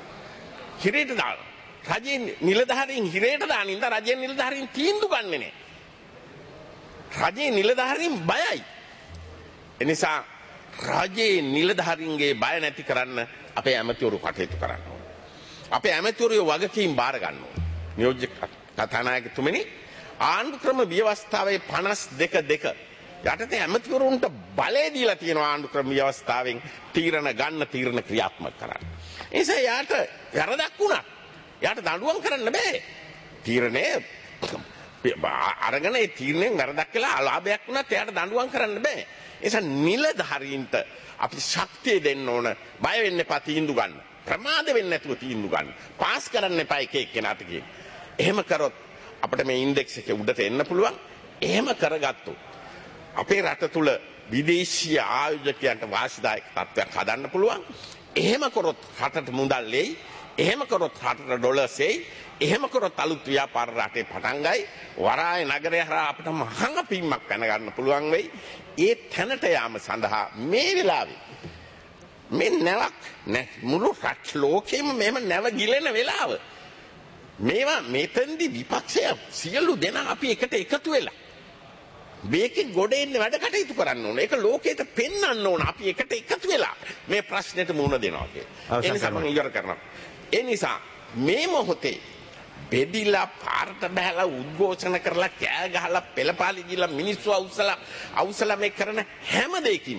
රජයේ නිලධාරීන් හිරේට දාන ඉඳ රජයේ නිලධාරීන් තීන්දුව ගන්නෙ නෑ. රජයේ නිලධාරීන් බයයි. එනිසා රජයේ නිලධාරීන්ගේ බය නැති කරන්න අපේ ඇමතිවරු කටයුතු කරන්න ඕන. අපේ ඇමතිවරු වගකීම් බාර ගන්න ඕන. නියෝජ්‍ය කතානායකතුමනි ආණ්ඩු ක්‍රම ව්‍යවස්ථාවේ 52 යටතේ ඇමතිවරුන්ට බලය දීලා තියෙනවා ආණ්ඩු ක්‍රම ව්‍යවස්ථාවෙන් තීරණ ගන්න තීරණ ක්‍රියාත්මක කරන්න. ඒ නිසා යාට වැරදක් වුණා. යාට දඬුවම් කරන්න බෑ. තීරණය අරගෙන ඒ තීරණයෙන් වැරදක් කළා අලාභයක් වුණත් එයාට දඬුවම් කරන්න බෑ. ඒ නිසා නිලධාරීන්ට අපි ශක්තිය දෙන්න ඕන. බය වෙන්න එපා තීන්දුව ගන්න. ප්‍රමාද වෙන්නේ නැතුව තීන්දුව ගන්න. පාස් කරන්න එපා එක එක්කෙනාට කියන. එහෙම කරොත් අපිට මේ ඉන්ඩෙක්ස් එක උඩට එන්න පුළුවන්. එහෙම කරගත්තොත් අපේ රට තුල විදේශීය ආයෝජකයන්ට වාසිදායක තත්ත්වයක් හදන්න පුළුවන්. එහෙම කරොත් රටට මුදල් එයි. එහෙම කරොත් රටට ඩොලර්ස් එයි. එහෙම කරොත් අලුත් ව්‍යාපාර රටේ පටන් ගයි. වරාය නගරය හරහා අපිට මහඟ පිම්මක් පැන ගන්න පුළුවන් වෙයි. ඒ තැනට යාම සඳහා මේ වෙලාවේ මේ නැවක් මුළු රට ලෝකෙම මෙහෙම නැව ගිලෙන වෙලාව. මේවා මෙතෙන්දි විපක්ෂය සියලු දෙනා අපි එකට එකතු වෙලා මේකෙන් ගොඩ එන්න වැඩ කටයුතු කරන්න ඕන. ඒක ලෝකයට පෙන්වන්න ඕන. අපි එකට එකතු වෙලා මේ ප්‍රශ්නෙට මුහුණ දෙනවා කියලා. ඒ නිසා මම ඉවර කරනවා. ඒ නිසා මේ මොහොතේ බෙදිලා පාරට බහලා උද්ඝෝෂණ කරලා කෑ ගහලා පෙළපාලි ගිහලා මිනිස්සු අවසලා මේ කරන හැම දෙයකින්ම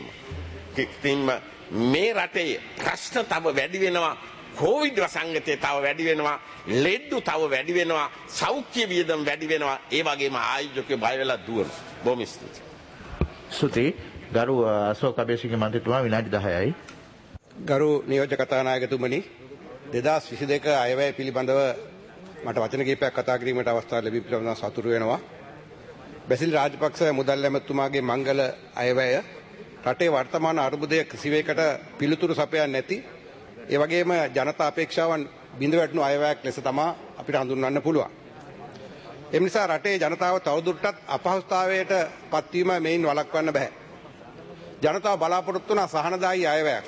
මේ රටේ ප්‍රශ්න තව වැඩි වෙනවා. කොවිඩ් වසංගතය තව වැඩි වෙනවා. ලෙඩ්ඩු තව වැඩි වෙනවා. සෞඛ්‍ය වියදම් වැඩි වෙනවා. ඒ වගේම ආයෝජකයෝ බය වෙලා දුවනවා. බොහොම ස්තුතියි. ස්තුතියි. ගරු අශෝක අබේසිංහ මන්ත්‍රීතුමා විනාඩි 10යි. ගරු නියෝජ්‍ය කතානායකතුමනි 2022 අයවැය පිළිබඳව මට වචන කිහිපයක් කතා කිරීමට අවස්ථාව ලැබී පිළිබඳව සතුටු වෙනවා. බැසිල් රාජපක්ෂ මුදල් ඇමතුමාගේ මංගල අයවැය රටේ වර්තමාන අර්බුදය කිසිවකට පිළිතුරු සපයන්නේ නැති ඒ වගේම ජනතා අපේක්ෂාවන් බිඳ වැටුණු අයවැයක් ලෙස තමයි අපිට හඳුන්වන්න පුළුවන්. ඒ නිසා රටේ ජනතාව තවදුරටත් අපහසුතාවයට පත්වීම මේන් වළක්වන්න බෑ. ජනතාව බලාපොරොත්තු වන සහනදායී අයවැයක්.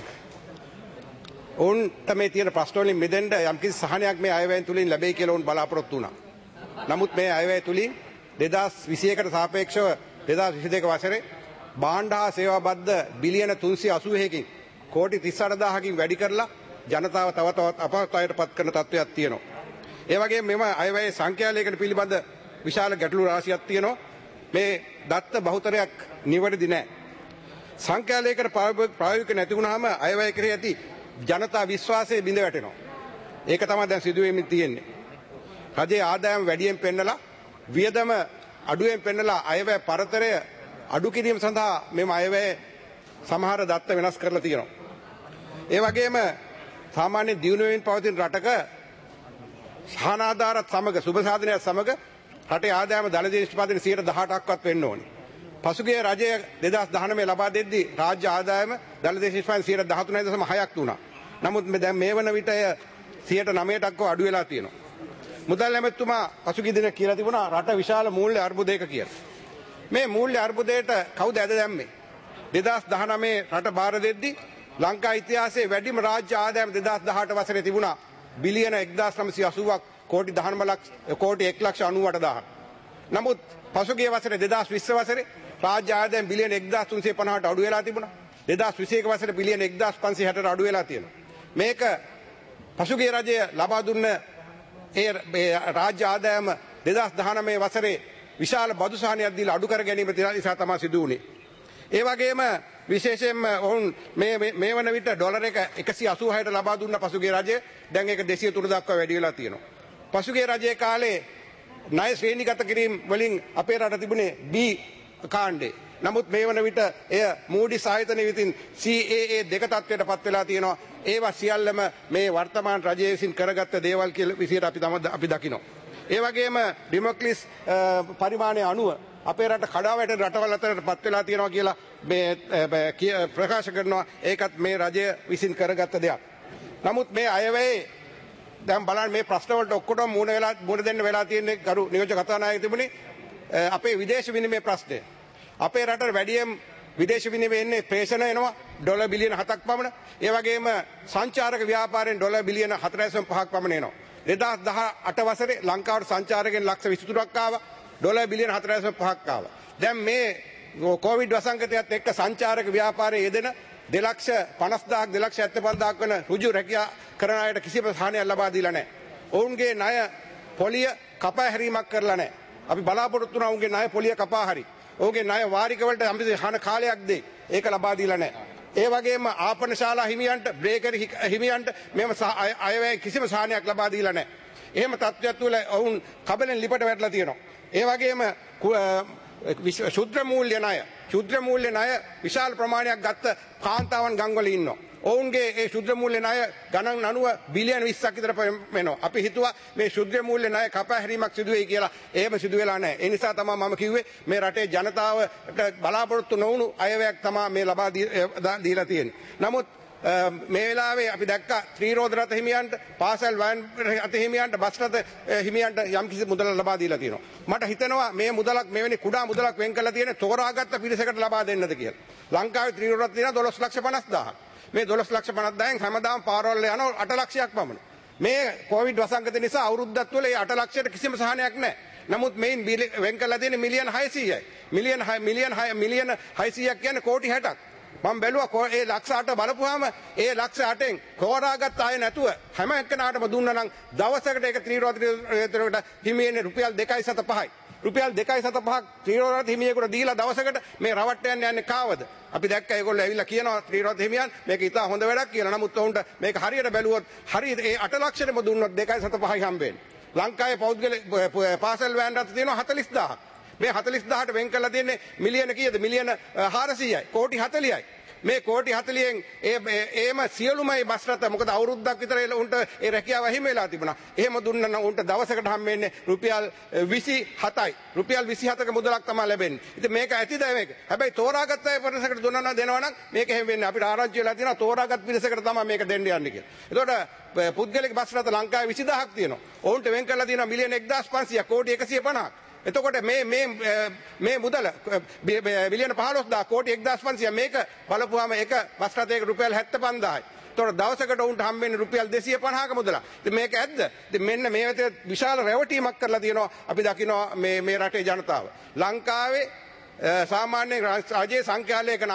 ඔවුන්ට මේ තියෙන ප්‍රශ්න වලින් මිදෙන්න යම්කිසි සහනයක් මේ අයවැයෙන් තුලින් ලැබෙයි කියලා ඔවුන් බලාපොරොත්තු වුණා. නමුත් මේ අයවැය තුලින් 2021කට සාපේක්ෂව 2022 වසරේ භාණ්ඩ හා සේවා බද්ද බිලියන 381කින් කෝටි 38000කින් වැඩි කරලා ජනතාව තව තවත් අපහසුතාවයට පත් කරන තත්ත්වයක් තියෙනවා. ඒ වගේම මෙම අයවැයේ සංඛ්‍යාලයකට පිළිබඳ විශාල ගැටලු රාශියක් තියෙනවා. මේ දත්ත බහුතරයක් නිවැරදි නැහැ. සංඛ්‍යාලයකට ප්‍රායෝගික නැති වුණාම අයවැය කෙරෙහි ඇති ජනතා විශ්වාසය බිඳ වැටෙනවා. ඒක තමයි දැන් සිදු වෙමින් තියෙන්නේ. රජයේ ආදායම වැඩියෙන් පෙන්නලා වියදම අඩුවෙන් පෙන්නලා අයවැය පරතරය අඩු කිරීම සඳහා මෙම අයවැය සමහර දත්ත වෙනස් කරලා තියෙනවා. ඒ වගේම සාමාන්‍ය දියුණුවෙන් පවතින රටක සහනාධාරත් සමග සුබ සාධනයත් සමග රටේ ආදායම දළදේ නිෂ්පාදනය 18%ක්වත් වෙන්න ඕනේ. පසුගිය රජය 2019 ලබා දෙද්දී රාජ්‍ය ආදායම දළදේ නිෂ්පාදනය 13.6ක් වුණා. නමුත් දැන් මේ වන විට 9%ක් අඩු වෙලා තියෙනවා. මුදල් ඇමතුමා පසුගිය දින කියලා තිබුණා රට විශාල මූල්‍ය අර්බුදයක කියලා. මේ මූල්‍ය අර්බුදයට කවුද ඇද දැම්මේ? 2019 රට බාර දෙද්දී ලංකා ඉතිහාසයේ වැඩිම රාජ්‍ය ආදායම 2018 වසරේ තිබුණා බිලියන 1980ක් කෝටි 1,98,00,000. නමුත් පසුගිය වසරේ 2020 වසරේ රාජ්‍ය ආදායම බිලියන 1,350ට අඩු වෙලා තිබුණා. 2021 වසරේ බිලියන 1,560ට අඩු වෙලා තියෙනවා. මේක පසුගිය රජය ලබා දුන්න ඒ රාජ්‍ය ආදායම 2019 වසරේ විශාල බදු සහනයක් දීලා අඩු කර ගැනීම නිසා තමයි සිදු වුණේ. ඒ වගේම විශේෂයෙන්ම ඔවුන් මේ වන විට ඩොලර් එක 186ට ලබා දුන්න පසුගිය රජය දැන් ඒක 203 දක්වා වැඩි වෙලා තියෙනවා. පසුගිය රජයේ කාලේ ණය ශ්‍රේණිගත කිරීම වලින් අපේ රට තිබුණේ B කාණ්ඩේ. නමුත් මේ වන විට එය මූඩිස් ආයතනය විසින් CAA 2 තත්ත්වයට පත් වෙලා තියෙනවා. ඒවා සියල්ලම මේ වර්තමාන රජය විසින් කරගත්ත දේවල් කියලා විදිහට අපි දකිනවා. ඒ වගේම ඩිමොක්ලිස් පරිමාණය අනුව අපේ රට කඩා වැටෙන රටවල් අතරට පත් වෙලා තියෙනවා කියලා මේ ප්‍රකාශ කරනවා. ඒකත් මේ රජය විසින් කරගත්ත දෙයක්. නමුත් මේ අයවැයේ දැන් බලන්න මේ ප්‍රශ්න වලට ඔක්කොටම මුහුණ දෙන්න වෙලා තියෙන්නේ ගරු නියෝජ්‍ය කතානායකතුමනි අපේ විදේශ විනිමය ප්‍රශ්නය. අපේ රටට වැඩියෙන් විදේශ විනිමය එන්නේ ප්‍රේෂණ එනවා ඩොලර් බිලියන 7ක් පමණ. ඒ වගේම සංචාරක ව්‍යාපාරයෙන් ඩොලර් බිලියන 4.5ක් පමණ එනවා. 2018 වසරේ ලංකාවට සංචාරකයන් ලක්ෂ 23ක් ආවා. ඩොලර් බිලියන 4.5ක් ආවා. දැන් මේ කොවිඩ් වසංගතයත් එක්ක සංචාරක ව්‍යාපාරයේ යෙදෙන 2,50,000 2,75,000 වෙන ඍජු රැකියා කරන අයට කිසිම සහනයක් ලබා දීලා නැහැ. ඔවුන්ගේ ණය පොලිය කපා හැරීමක් කරලා නැහැ. අපි බලාපොරොත්තු වුණා ඔවුන්ගේ ණය පොලිය කපා හරි. ඔවුන්ගේ ණය වාරික වලට අම්පිසේ හන කාලයක් දෙයි. ඒක ලබා දීලා නැහැ. ඒ වගේම ආපන ශාලා හිමියන්ට බ්‍රේකරි හිමියන්ට මෙම අයවැය කිසිම සහනයක් ලබා දීලා නැහැ. එහෙම තත්ත්වයක් තුළ ඔවුන් කබලෙන් ලිපට වැටලා තියෙනවා. ඒ වගේම ශුද්‍ර මූල්‍ය ණය විශාල ප්‍රමාණයක් ගත්ත කාන්තාවන් ගම්වල ඉන්නවා. ඔවුන්ගේ ඒ ශුද්‍ර මූල්‍ය ණය ගණන් 90 බිලියන 20ක් විතර වෙනවා. අපි හිතුවා මේ ශුද්‍ර මූල්‍ය ණය කපා හැරීමක් සිදු වෙයි කියලා. එහෙම සිදු වෙලා නැහැ. ඒ නිසා තමයි මම කිව්වේ මේ රටේ ජනතාවට බලාපොරොත්තු නොවුණු අයවැයක් තමයි මේ ලබා දීලා තියෙන්නේ. නමුත් මේ වෙලාවේ අපි දැක්කා ත්‍රිරෝද රථ හිමියන්ට පාසල් වෑන් රථ හිමියන්ට බස් රථ හිමියන්ට යම්කිසි මුදලක් ලබා දීලා තියෙනවා. මට හිතෙනවා මේ මුදලක් මෙවැනි කුඩා මුදලක් වෙන් කරලා තියෙන තෝරාගත්ත පිරිසකට ලබා දෙන්නද කියලා. ලංකාවේ ත්‍රිරෝද රථ තියෙනවා 12,50,000. මේ 12,50,000න් හැමදාම පාරවල් යන 8 ලක්ෂයක් පමණ. මේ කොවිඩ් වසංගත නිසා අවුරුද්දක් තුළ ඒ 8 ලක්ෂයට කිසිම සහනයක් නැහැ. නමුත් මේන් වෙන් කරලා තියෙන්නේ මිලියන 600යි. මිලියන 600ක් කියන්නේ කෝටි 60ක්. මම බැලුවා ඒ ලක්ෂ 8 බලපුවාම ඒ ලක්ෂ 8න් කෝරාගත් අය නැතුව හැම එක්කෙනාටම දුන්නා නම් දවසකට ඒක ත්‍රිරෝදයට හිමියන්නේ රුපියල් 2.75යි. රුපියල් 2.75ක් ත්‍රිරෝද හිමියෙකුට දීලා දවසකට මේ රවට්ටයන් යන්නේ කාවද? අපි දැක්ක ඒගොල්ලෝ ඇවිල්ලා කියනවා ත්‍රිරෝද හිමියන් මේක ඉතා හොඳ වැඩක් කියලා. නමුත් ඔවුන්ට මේක හරියට බැලුවොත් හරිය ඒ 8 ලක්ෂෙම දුන්නොත් 2.75යි හම්බෙන්නේ. ලංකාවේ පෞද්ගලික පාසල් වෑන් රථ තියෙනවා 40000ක්. මේ 40000ට වෙන් කරලා තියෙන්නේ මිලියන කීයද? මිලියන 400යි. කෝටි 40යි. මේ කෝටි 40න් ඒම සියලුම බස් රථ මොකද අවුරුද්දක් විතර උන්ට ඒ රැකියාව හිම වෙලා තිබුණා. එහෙම දුන්නා නම් උන්ට දවසකට හම්බෙන්නේ රුපියල් 27යි. රුපියල් 27ක මුදලක් තමයි ලැබෙන්නේ. ඉතින් මේක ඇතිද මේක? හැබැයි තෝරාගත්ත අය පිරිසකට දුන්නා නම් දෙනවා නම් මේක එහෙම වෙන්නේ. අපිට ආරංචි වෙලා තියෙනවා තෝරාගත් පිරිසකට තමයි මේක දෙන්න යන්නේ කියලා. ඒතකොට පුද්ගලික බස් රථ ලංකාවේ 20000ක් තියෙනවා. ඔවුන්ට වෙන් කරලා තියෙනවා මිලියන 1,500ක් කෝටි 150ක්. එතකොට මේ මුදල බිලියන 15000 කෝටි 1,500 මේක බලපුවාම එක බස් රථයක රුපියල් 75000යි. ඒතකොට දවසකට උන්ට හම්බෙන්නේ රුපියල් 250ක මුදලක්. ඉතින් මේක ඇද්ද? ඉතින් මෙන්න මේ විදිහට විශාල රැවටීමක් කරලා තියෙනවා අපි දකිනවා මේ රටේ ජනතාව. ලංකාවේ සාමාන්‍ය රජයේ සංඛ්‍යාලයකන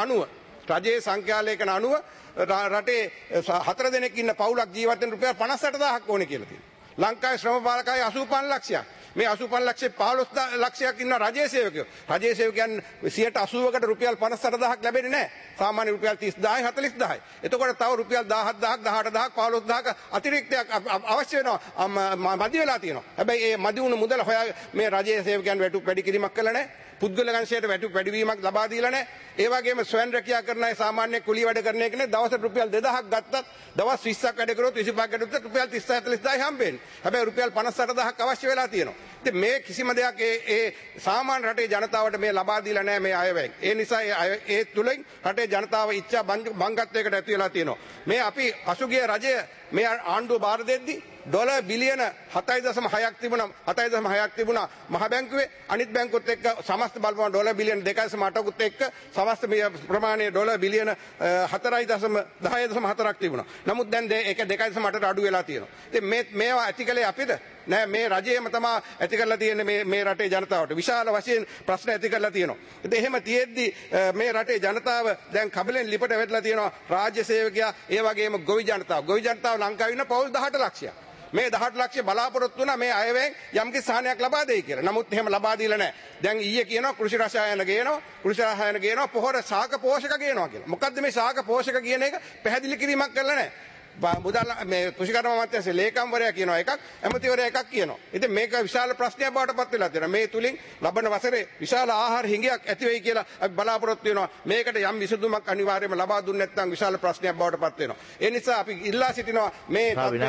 අනුව රටේ 4 දෙනෙක් ඉන්න පවුලක් ජීවත් වෙන රුපියල් 58000ක් ඕනේ කියලා තියෙනවා. ලංකාවේ ශ්‍රම පාලකයි 85 ලක්ෂයක්. මේ 85 ලක්ෂේ 15 ලක්ෂයක් ඉන්න රජයේ සේවකයෝ. රජයේ සේවකයන් 80%කට රුපියල් 58000ක් ලැබෙන්නේ නැහැ. සාමාන්‍ය රුපියල් 30000යි 40000යි. එතකොට තව රුපියල් 17000ක් 18000ක් 15000ක් අතිරික්තයක් අවශ්‍ය වෙනවා. මදි වෙලා තියෙනවා. හැබැයි මේ මදි වුණු මුදල හොයා මේ රජයේ සේවකයන් වැටුප් වැඩි කිරීමක් කළා නැහැ. පුද්ගලයන්ට වැටුප් වැඩිවීමක් ලබා දීලා නැහැ. ඒ වගේම ස්වයං රැකියා කරන අය සාමාන්‍ය කුලී වැඩ කරන එකනේ දවසට රුපියල් 2000ක් ගත්තත් දවස් 20ක් වැඩ කරොත් 25ක් වැඩ කරොත් රුපියල් 30 40000යි හම්බෙන්නේ. හැබැයි රුපියල් 58000ක් අවශ්‍ය වෙලා තියෙනවා. ඉතින් මේ කිසිම දෙයක් ඒ සාමාන්‍ය රටේ ජනතාවට මේ ලබා දීලා නැහැ මේ අයවැය. ඒ නිසා ඒ තුලින් රටේ ජනතාව ඉච්ඡා බංගත්වයකට ඇති වෙලා තියෙනවා. මේ අපි පසුගිය රජය මේ ආණ්ඩුව බාර දෙද්දී ඩොලර් බිලියන 7.6ක් තිබුණා මහ බැංකුවේ. අනිත් බැංකුත් එක්ක සමස්ත බලපෑම ඩොලර් බිලියන 2.8කුත් එක්ක සමස්ත ප්‍රමාණය ඩොලර් බිලියන 4.10.4ක් තිබුණා. නමුත් දැන් ඒක 2.8ට අඩු වෙලා තියෙනවා. ඉතින් මේවා ඇතිකලේ අපිට නෑ මේ රජයේම තමයි ඇති කරලා තියෙන්නේ මේ රටේ ජනතාවට. විශාල වශයෙන් ප්‍රශ්න ඇති කරලා තියෙනවා. ඉතින් එහෙම තියෙද්දි මේ රටේ ජනතාව දැන් කබලෙන් ලිපට වැටලා තියෙනවා. රාජ්‍ය සේවකයා ඒ වගේම ගොවි ජනතාව ලංකාවේ ඉන්න පවුල් 18 ලක්ෂයක්. මේ 18 ලක්ෂය බලාපොරොත්තු වුණා මේ අයවැයෙන් යම්කිසි සහනයක් ලබා දෙයි කියලා. නමුත් එහෙම ලබා දීලා නැහැ. දැන් ඊයේ කියනවා කෘෂි රසායන ගේනවා පොහොර ශාක පෝෂක ගේනවා කියලා. මොකද්ද මේ ශාක පෝෂක කියන එක පැහැදිලි කිරීමක් කරලා නැහැ. මුදල් මේ කෘෂිකර්ම අමාත්‍යාංශයේ ලේකම්වරයා කියනවා එකක් ඇමතිවරයා එකක් කියනවා. ඉතින් මේක විශාල ප්‍රශ්නයක් බවට පත් වෙලා තියෙනවා. මේ තුලින් ලබන වසරේ විශාල ආහාර හිඟයක් ඇති වෙයි කියලා අපි බලාපොරොත්තු වෙනවා. මේකට යම් විසඳුමක් අනිවාර්යයෙන්ම ලබා දුන්නේ නැත්නම් විශාල ප්‍රශ්නයක් බවට පත් වෙනවා. ඒ නිසා අපි ඉල්ලා සිටිනවා මේ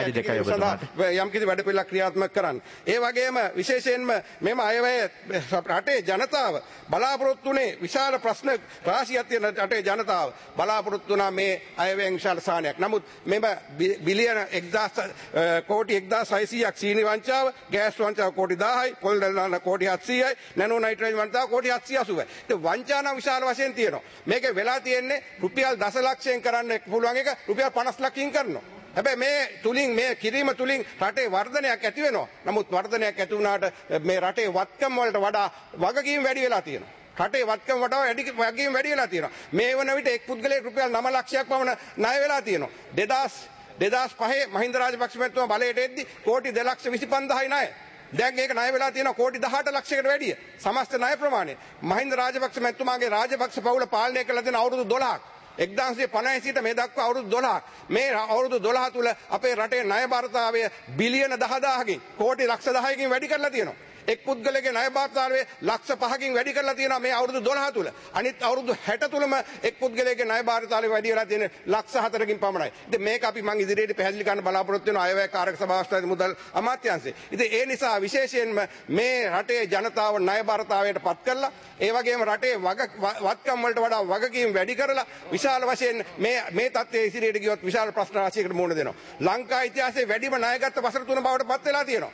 යම් කිසි වැඩපිළිවෙලක් ක්‍රියාත්මක කරන්න. ඒ වගේම විශේෂයෙන්ම මෙම අයවැය රටේ ජනතාව බලාපොරොත්තු වෙන්නේ විශාල ප්‍රශ්න රාශියක් තියෙන රටේ ජනතාව බලාපොරොත්තු වුණා මේ අයවැයෙන් විශාල සාහනයක්. නමුත් මෙම බිලියන 1000 කෝටි 1600ක් සීනි වංචාව, ගෑස් වංචාව කෝටි 1000යි, පොල් දළදාන කෝටි 700යි, නැනෝ නයිට්‍රජන් වංචාව කෝටි 780යි. ඉතින් වංචා නම් විශාල වශයෙන් තියෙනවා. මේකේ වෙලා තියෙන්නේ රුපියල් දශලක්ෂයෙන් කරන්න පුළුවන් එක රුපියල් 50 ලක්ෂයෙන් කරනවා. හැබැයි මේ තුලින් මේ කිරීම තුලින් රටේ වර්ධනයක් ඇති වෙනවා. නමුත් වර්ධනයක් ඇති වුණාට මේ රටේ වත්කම් වලට වඩා වගකීම් වැඩි වෙලා තියෙනවා. රටේ වත්කම වටා වගකීම් වැඩි වෙලා තියෙනවා. මේ වන විට එක් පුද්ගලයෙක් රුපියල් 9 ලක්ෂයක් පමණ ණය වෙලා තියෙනවා. 2005 මහින්ද රාජපක්ෂ මැතිතුමා බලයට එද්දි කෝටි 2,25,000යි ණය. දැන් ඒක ණය වෙලා තියෙනවා කෝටි 18 ලක්ෂයකට වැඩිය. සමස්ත ණය ප්‍රමාණය. මහින්ද රාජපක්ෂ මැතිතුමාගේ රාජපක්ෂ පවුල පාලනය කළ තියෙන අවුරුදු 12ක්. 1950 සිට මේ දක්වා අවුරුදු 12ක්. මේ අවුරුදු 12 තුල අපේ රටේ ණය භාරතාවය බිලියන 10000කින් කෝටි ලක්ෂ 10කින් වැඩි කරලා තියෙනවා. එක් පුද්ගලගේ ණය භාරතාවය ලක්ෂ 5කින් වැඩි කරලා තියෙනවා මේ අවුරුදු 12 තුල. අනිත් අවුරුදු 60 තුලම එක් පුද්ගලගේ ණය භාරතාවය වැඩි වෙලා තියෙන ලක්ෂ 4කින් පමණයි. ඉතින් මේක අපි මම ඉදිරියට පැහැදිලි කරන්න බලාපොරොත්තු වෙනවා අයවැය කාරක සභාවස්ථාවේ මුදල් අමාත්‍යාංශේ. ඉතින් ඒ නිසා විශේෂයෙන්ම මේ රටේ ජනතාව ණය භාරතාවයට පත් කරලා ඒ වගේම රටේ වත්කම් වලට වඩා වගකීම් වැඩි කරලා විශාල වශයෙන් මේ තත්ත්වයේ ඉදිරියට ගියොත් විශාල ප්‍රශ්න රාශියකට මුහුණ දෙනවා. ලංකා ඉතිහාසයේ වැඩිම ණයගත් වසර 3 බවට පත් වෙලා තියෙනවා.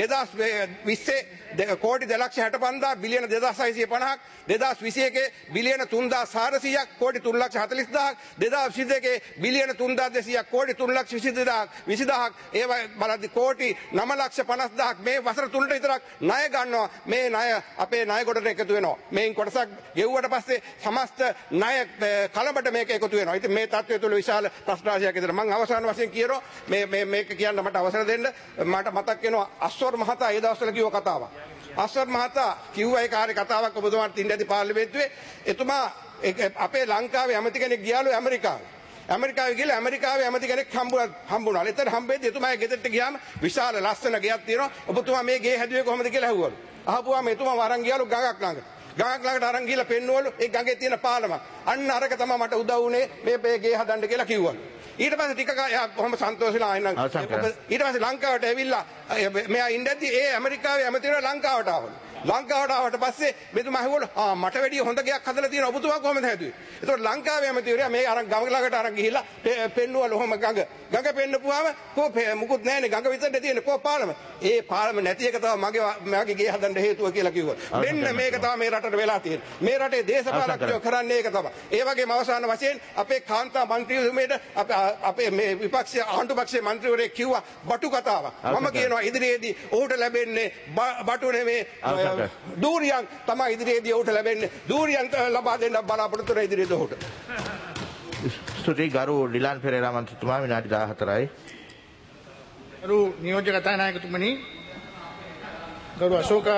2020 කෝටි 2,65,000 බිලියන 2,650ක් 2021 බිලියන 3,400ක් කෝටි 3,40,000ක් 2022 බිලියන 3,200ක් කෝටි 3,20,000ක් ඒ බලද්දි කෝටි 9,50,000ක් මේ වසර තුනට විතරක් ණය ගන්නවා. මේ ණය අපේ ණය කොටට එකතු වෙනවා. මේන් කොටසක් ගෙවුවට පස්සේ සමස්ත ණය කලබට මේක එකතු වෙනවා. ඉතින් මේ තත්ත්වය තුළ විශාල ප්‍රශ්න රාශියක් ඉදිරියට මම අවසාන වශයෙන් කියනවා මේක කියන්න මට අවසර දෙන්න. මට මතක් වෙනවා අස්වර් මහතා ඒ දවස්වල කිව්ව කතාවක්. අස්වර් මහතා කිව්ව ඒ කාර්ය කතාවක් ඔබතුමාට තින්න ඇති පාර්ලිමේන්තුවේ. එතුමා අපේ ලංකාවේ ඇමති කෙනෙක් ගියාලු ඇමරිකාවේ. ඇමරිකාවේ ගිහලා ඇමරිකාවේ ඇමති කෙනෙක් හම්බුණා. එතන හම්බෙද්දි එතුමාගේ ගෙදරට ගියාම විශාල ලස්සන ගෙයක් තියෙනවා. ඔබතුමා මේ ගේ හැදුවේ කොහොමද කියලා ඇහුවලු. අහපුවාම එතුමා වරන් ගියාලු ගඟක් ළඟට. ගඟක් ළඟට අරන් ගිහලා පෙන්නුවලු ඒ ගඟේ තියෙන පාලමක්. අන්න අරක තමයි මට උදව් වුණේ මේ ගේ හදන්න කියලා කිව්වලු. ඊට පස්සේ ටිකක් එයා කොහොම සන්තෝෂලා ආයෙත් ඊට පස්සේ ලංකාවට ඇවිල්ලා මෙයා ඉඳද්දි ඒ ඇමරිකාවේ ඇමතිවරු ලංකාවට ආවලු. ලංකාවට ආවට පස්සේ මෙතුමා අහුවලු මට වැඩිය හොඳ ගයක් හදලා තියෙනවා ඔබතුමා කොහොමද හැදුවේ? ඒතකොට ලංකාවේ ඇමතිවරයා මේ අරන් ගඟ ළඟට අරන් ගිහිල්ලා පෙන්නුවලු ඔහොම ගඟ පෙන්නපුවාම මුකුත් නැහැනේ ගඟ විතරනේ තියෙන්නේ කෝ පාලම. ඒ පාලම නැති එක තමයි මගේ ගේ හදන්න හේතුව කියලා කිව්වා. මෙන්න මේක තමයි මේ රටට වෙලා තියෙන්නේ. මේ රටේ දේශපාලකයෝ කරන්නේ ඒක තමයි. ඒ වගේම අවසාන වශයෙන් අපේ කාන්තා മന്ത്രിතුමේට අපේ මේ විපක්ෂයේ ආණ්ඩු පක්ෂයේ മന്ത്രിවරයෙක් කිව්වා බටු කතාවක්. මම කියනවා ඉදිරියේදී ඔහුට ලැබෙන්නේ බටු නෙමේ දූරියන් තමයි ඉදිරියේදී ඔහුට ලැබෙන්නේ. දූරියන් ලබා දෙන්න බලාපොරොත්තු වෙන ඉදිරියේදී ඔහුට. ස්තුතියි ගරු ඩිලාන් පෙරේරා මන්ත්‍රීතුමා විනාඩි 14යි. ගරු නියෝජ්‍ය කතානායකතුමනි ගරු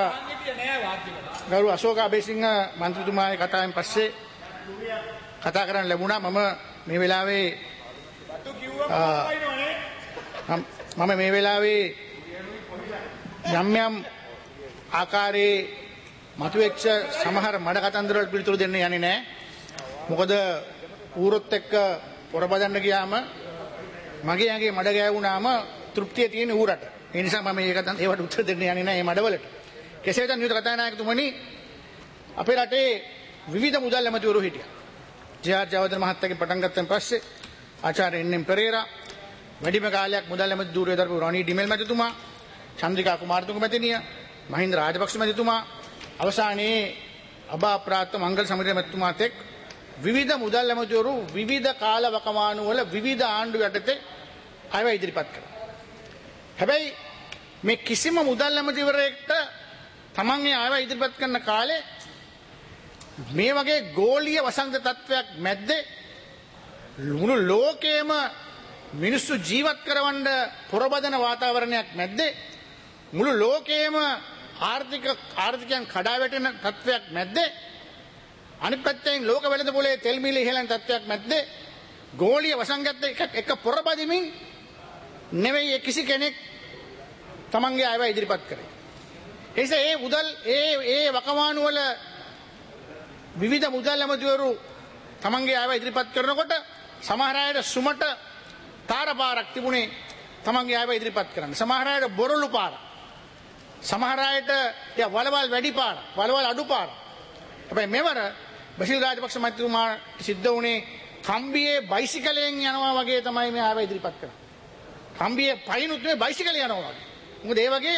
අශෝක අබේසිංහ මන්ත්‍රීතුමාගේ කතාවෙන් පස්සේ කතා කරන්න ලැබුණා. මම මේ වෙලාවේ යම් ආකාරයේ මතුවෙච්ච සමහර මඩ කතන්දර වලට පිළිතුරු දෙන්න යන්නේ නැහැ. මොකද ඌරොත් එක්ක පොරබදන්න ගියාම මගේ ඇඟේ මඩ ගෑවුනාම තෘප්තිය තියෙන ඌරට. ඒ නිසා මම ඒවට උත්තර දෙන්න යන්නේ නැහැ මේ මඩවලට. කෙසේ වෙතත් නියුත කතානායකතුමනි අපේ රටේ විවිධ මුදල් ඇමතිවරු හිටියා. ජේ.ආර්. ජයවර්ධන මහත්තයාගෙන් පටන් ගත්තන් පස්සේ ආචාර්ය එන්.එම්. පෙරේරා වැඩිම කාලයක් මුදල් ඇමති ධූරය දරපු රොනී ඩිමෙල් මැතිතුමා, චන්ද්‍රිකා කුමාරතුංග මැතිණිය, මහින්ද රාජපක්ෂ මැතිතුමා, අවසානයේ අබාප්‍රාප්ත මංගල සමරිය මැතිතුමාත් එක් විවිධ මුදල් ඇමතිවරු විවිධ කාල වකවානු වල විවිධ ආණ්ඩු යටතේ අයව ඉදිරිපත් කළා. හැබැයි මේ කිසිම මුදල් ඇමතිවරයෙක්ට තමන්ගේ අයව ඉදිරිපත් කරන කාලේ මේ වගේ ගෝලීය වසංගත තත්වයක් මැද්දේ මුළු ලෝකයේම මිනිස්සු ජීවත් කරවන්න පොරබදන වාතාවරණයක් මැද්දේ මුළු ලෝකයේම ආර්ථිකයන් කඩා වැටෙන තත්වයක් මැද්දේ අනිත් පැත්තෙන් ලෝක වෙළඳ පොලේ තෙල් මිල ඉහළන තත්වයක් මැද්දේ ගෝලීය වසංගත එක පොරබදිමින් නෙවෙයි කිසි කෙනෙක් තමන්ගේ අයව ඉදිරිපත් කරේ. ඒ නිසා ඒ වකවානු වල විවිධ මුදල් ඇමතිවරු තමන්ගේ අයව ඉදිරිපත් කරනකොට සමහර අයට සුමට තාරපාරක් තිබුණේ තමන්ගේ අයව ඉදිරිපත් කරන්න. සමහර අයට බොරළු පාර. සමහර අයට වලවල් වැඩි පාර, වලවල් අඩු පාර. හැබැයි මෙවර බසිල් රාජපක්ෂ මැතිතුමාට සිද්ධ වුණේ කම්බියේ බයිසිකලයෙන් යනවා වගේ තමයි මේ අයව ඉදිරිපත් කරන්නේ. කම්බියේ පයින්ුත් නෙවෙයි බයිසිකලේ යනවා වගේ. මොකද ඒ වගේ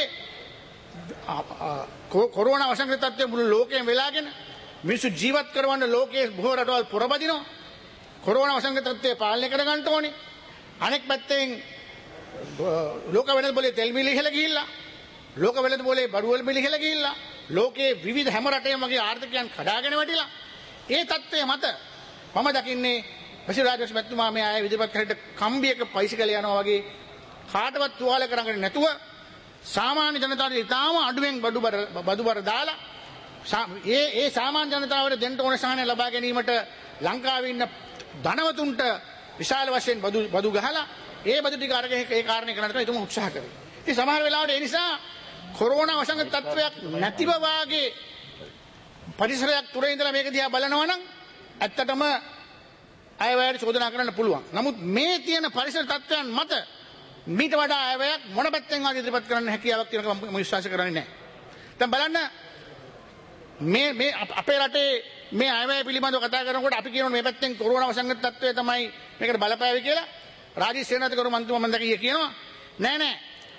කොරෝනා වසංගත තත්ත්වය මුළු ලෝකයෙන් වෙලාගෙන මිනිස්සු ජීවත් කරවන්න ලෝකයේ බොහෝ රටවල් පොරබදිනවා. කොරෝනා වසංගත තත්ත්වය පාලනය කර ගන්න ඕනේ. අනෙක් පැත්තෙන් ලෝක වෙළඳ පොලේ තෙල් මිල ඉහළ ගිහිල්ලා ලෝක වෙළඳ පොලේ බඩුවල මිල ඉහළ ගිහිල්ලා ලෝකයේ විවිධ හැම රටේම වගේ ආර්ථිකයන් කඩාගෙන වැටිලා ඒ තත්ත්වය මත මම දකින්නේ බසිල් රාජපක්ෂ මැතිතුමා මේ අය විදිහට කරට කම්බියක බයිසිකල් යනවා වගේ කාටවත් තුවාල කරගෙන නැතුව සාමාන්‍ය ජනතාවට ඉතාම අඩුවෙන් බඩු බර දාලා ඒ සාමාන්‍ය ජනතාවට දෙන්න ඕන සහනය ලබා ගැනීමට ලංකාවේ ඉන්න ධනවතුන්ට විශාල වශයෙන් බදු ගහලා ඒ බදු ටික අරගෙන ඒ කාරණේ කරන්න තමයි එතුම උත්සාහ කරේ. ඉතින් සමහර වෙලාවට ඒ නිසා කොරෝනා වසංගත තත්ත්වයක් නැතිව වාගේ පරිසරයක් තුර ඉඳලා මේක දිහා බලනවා නම් ඇත්තටම අයවැයට චෝදනා කරන්න පුළුවන්. නමුත් මේ තියෙන පරිසර තත්ත්වයන් මත මීට වඩා අයවැයක් මොන පැත්තෙන් ආද ඉදිරිපත් කරන්න හැකියාවක් තියෙනකම මම විශ්වාස කරන්නේ නැහැ. දැන් බලන්න මේ අපේ රටේ මේ අයවැය පිළිබඳව කතා කරනකොට අපි කියනවා මේ පැත්තෙන් කොරෝනා වසංගත තත්ත්වය තමයි මේකට බලපෑවේ කියලා. රාජේෂ් සේනාධිකාරී මන්ත්‍රීතුමා මම දැක්කේ කියනවා නෑ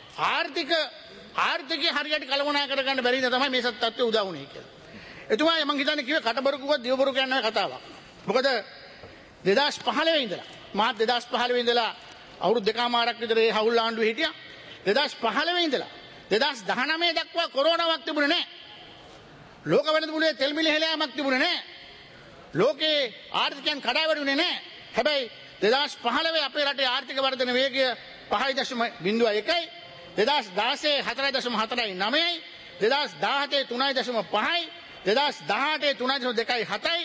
ආර්ථිකය හරියට කළමනා කරගන්න බැරි නිසා තමයි මේ තත්ත්වය උදා වුනේ කියලා. එතුමා මම හිතන්නේ කිව්වේ කටබරු කිව්වත් දිවබරු කියන්නේ කතාවක්. මොකද 2015 ඉඳලා මාත් 2015 ඉඳලා අවුරුදු දෙකමාරක් විතර ඒ හවුල් ආණ්ඩුවේ හිටියා. 2015 ඉඳලා 2019 දක්වා කොරෝනාවක් තිබුණේ නැහැ. ලෝක වෙළඳ පොලේ තෙල් මිල හෙළෑමක් තිබුණේ නැහැ. ලෝකේ ආර්ථිකයන් කඩාවැටුනේ නැහැ. හැබැයි 2015 අපේ රටේ ආර්ථික වර්ධන වේගය 5.01යි. 2016 4.49යි. 2017 3.5යි. 2018 3.27යි.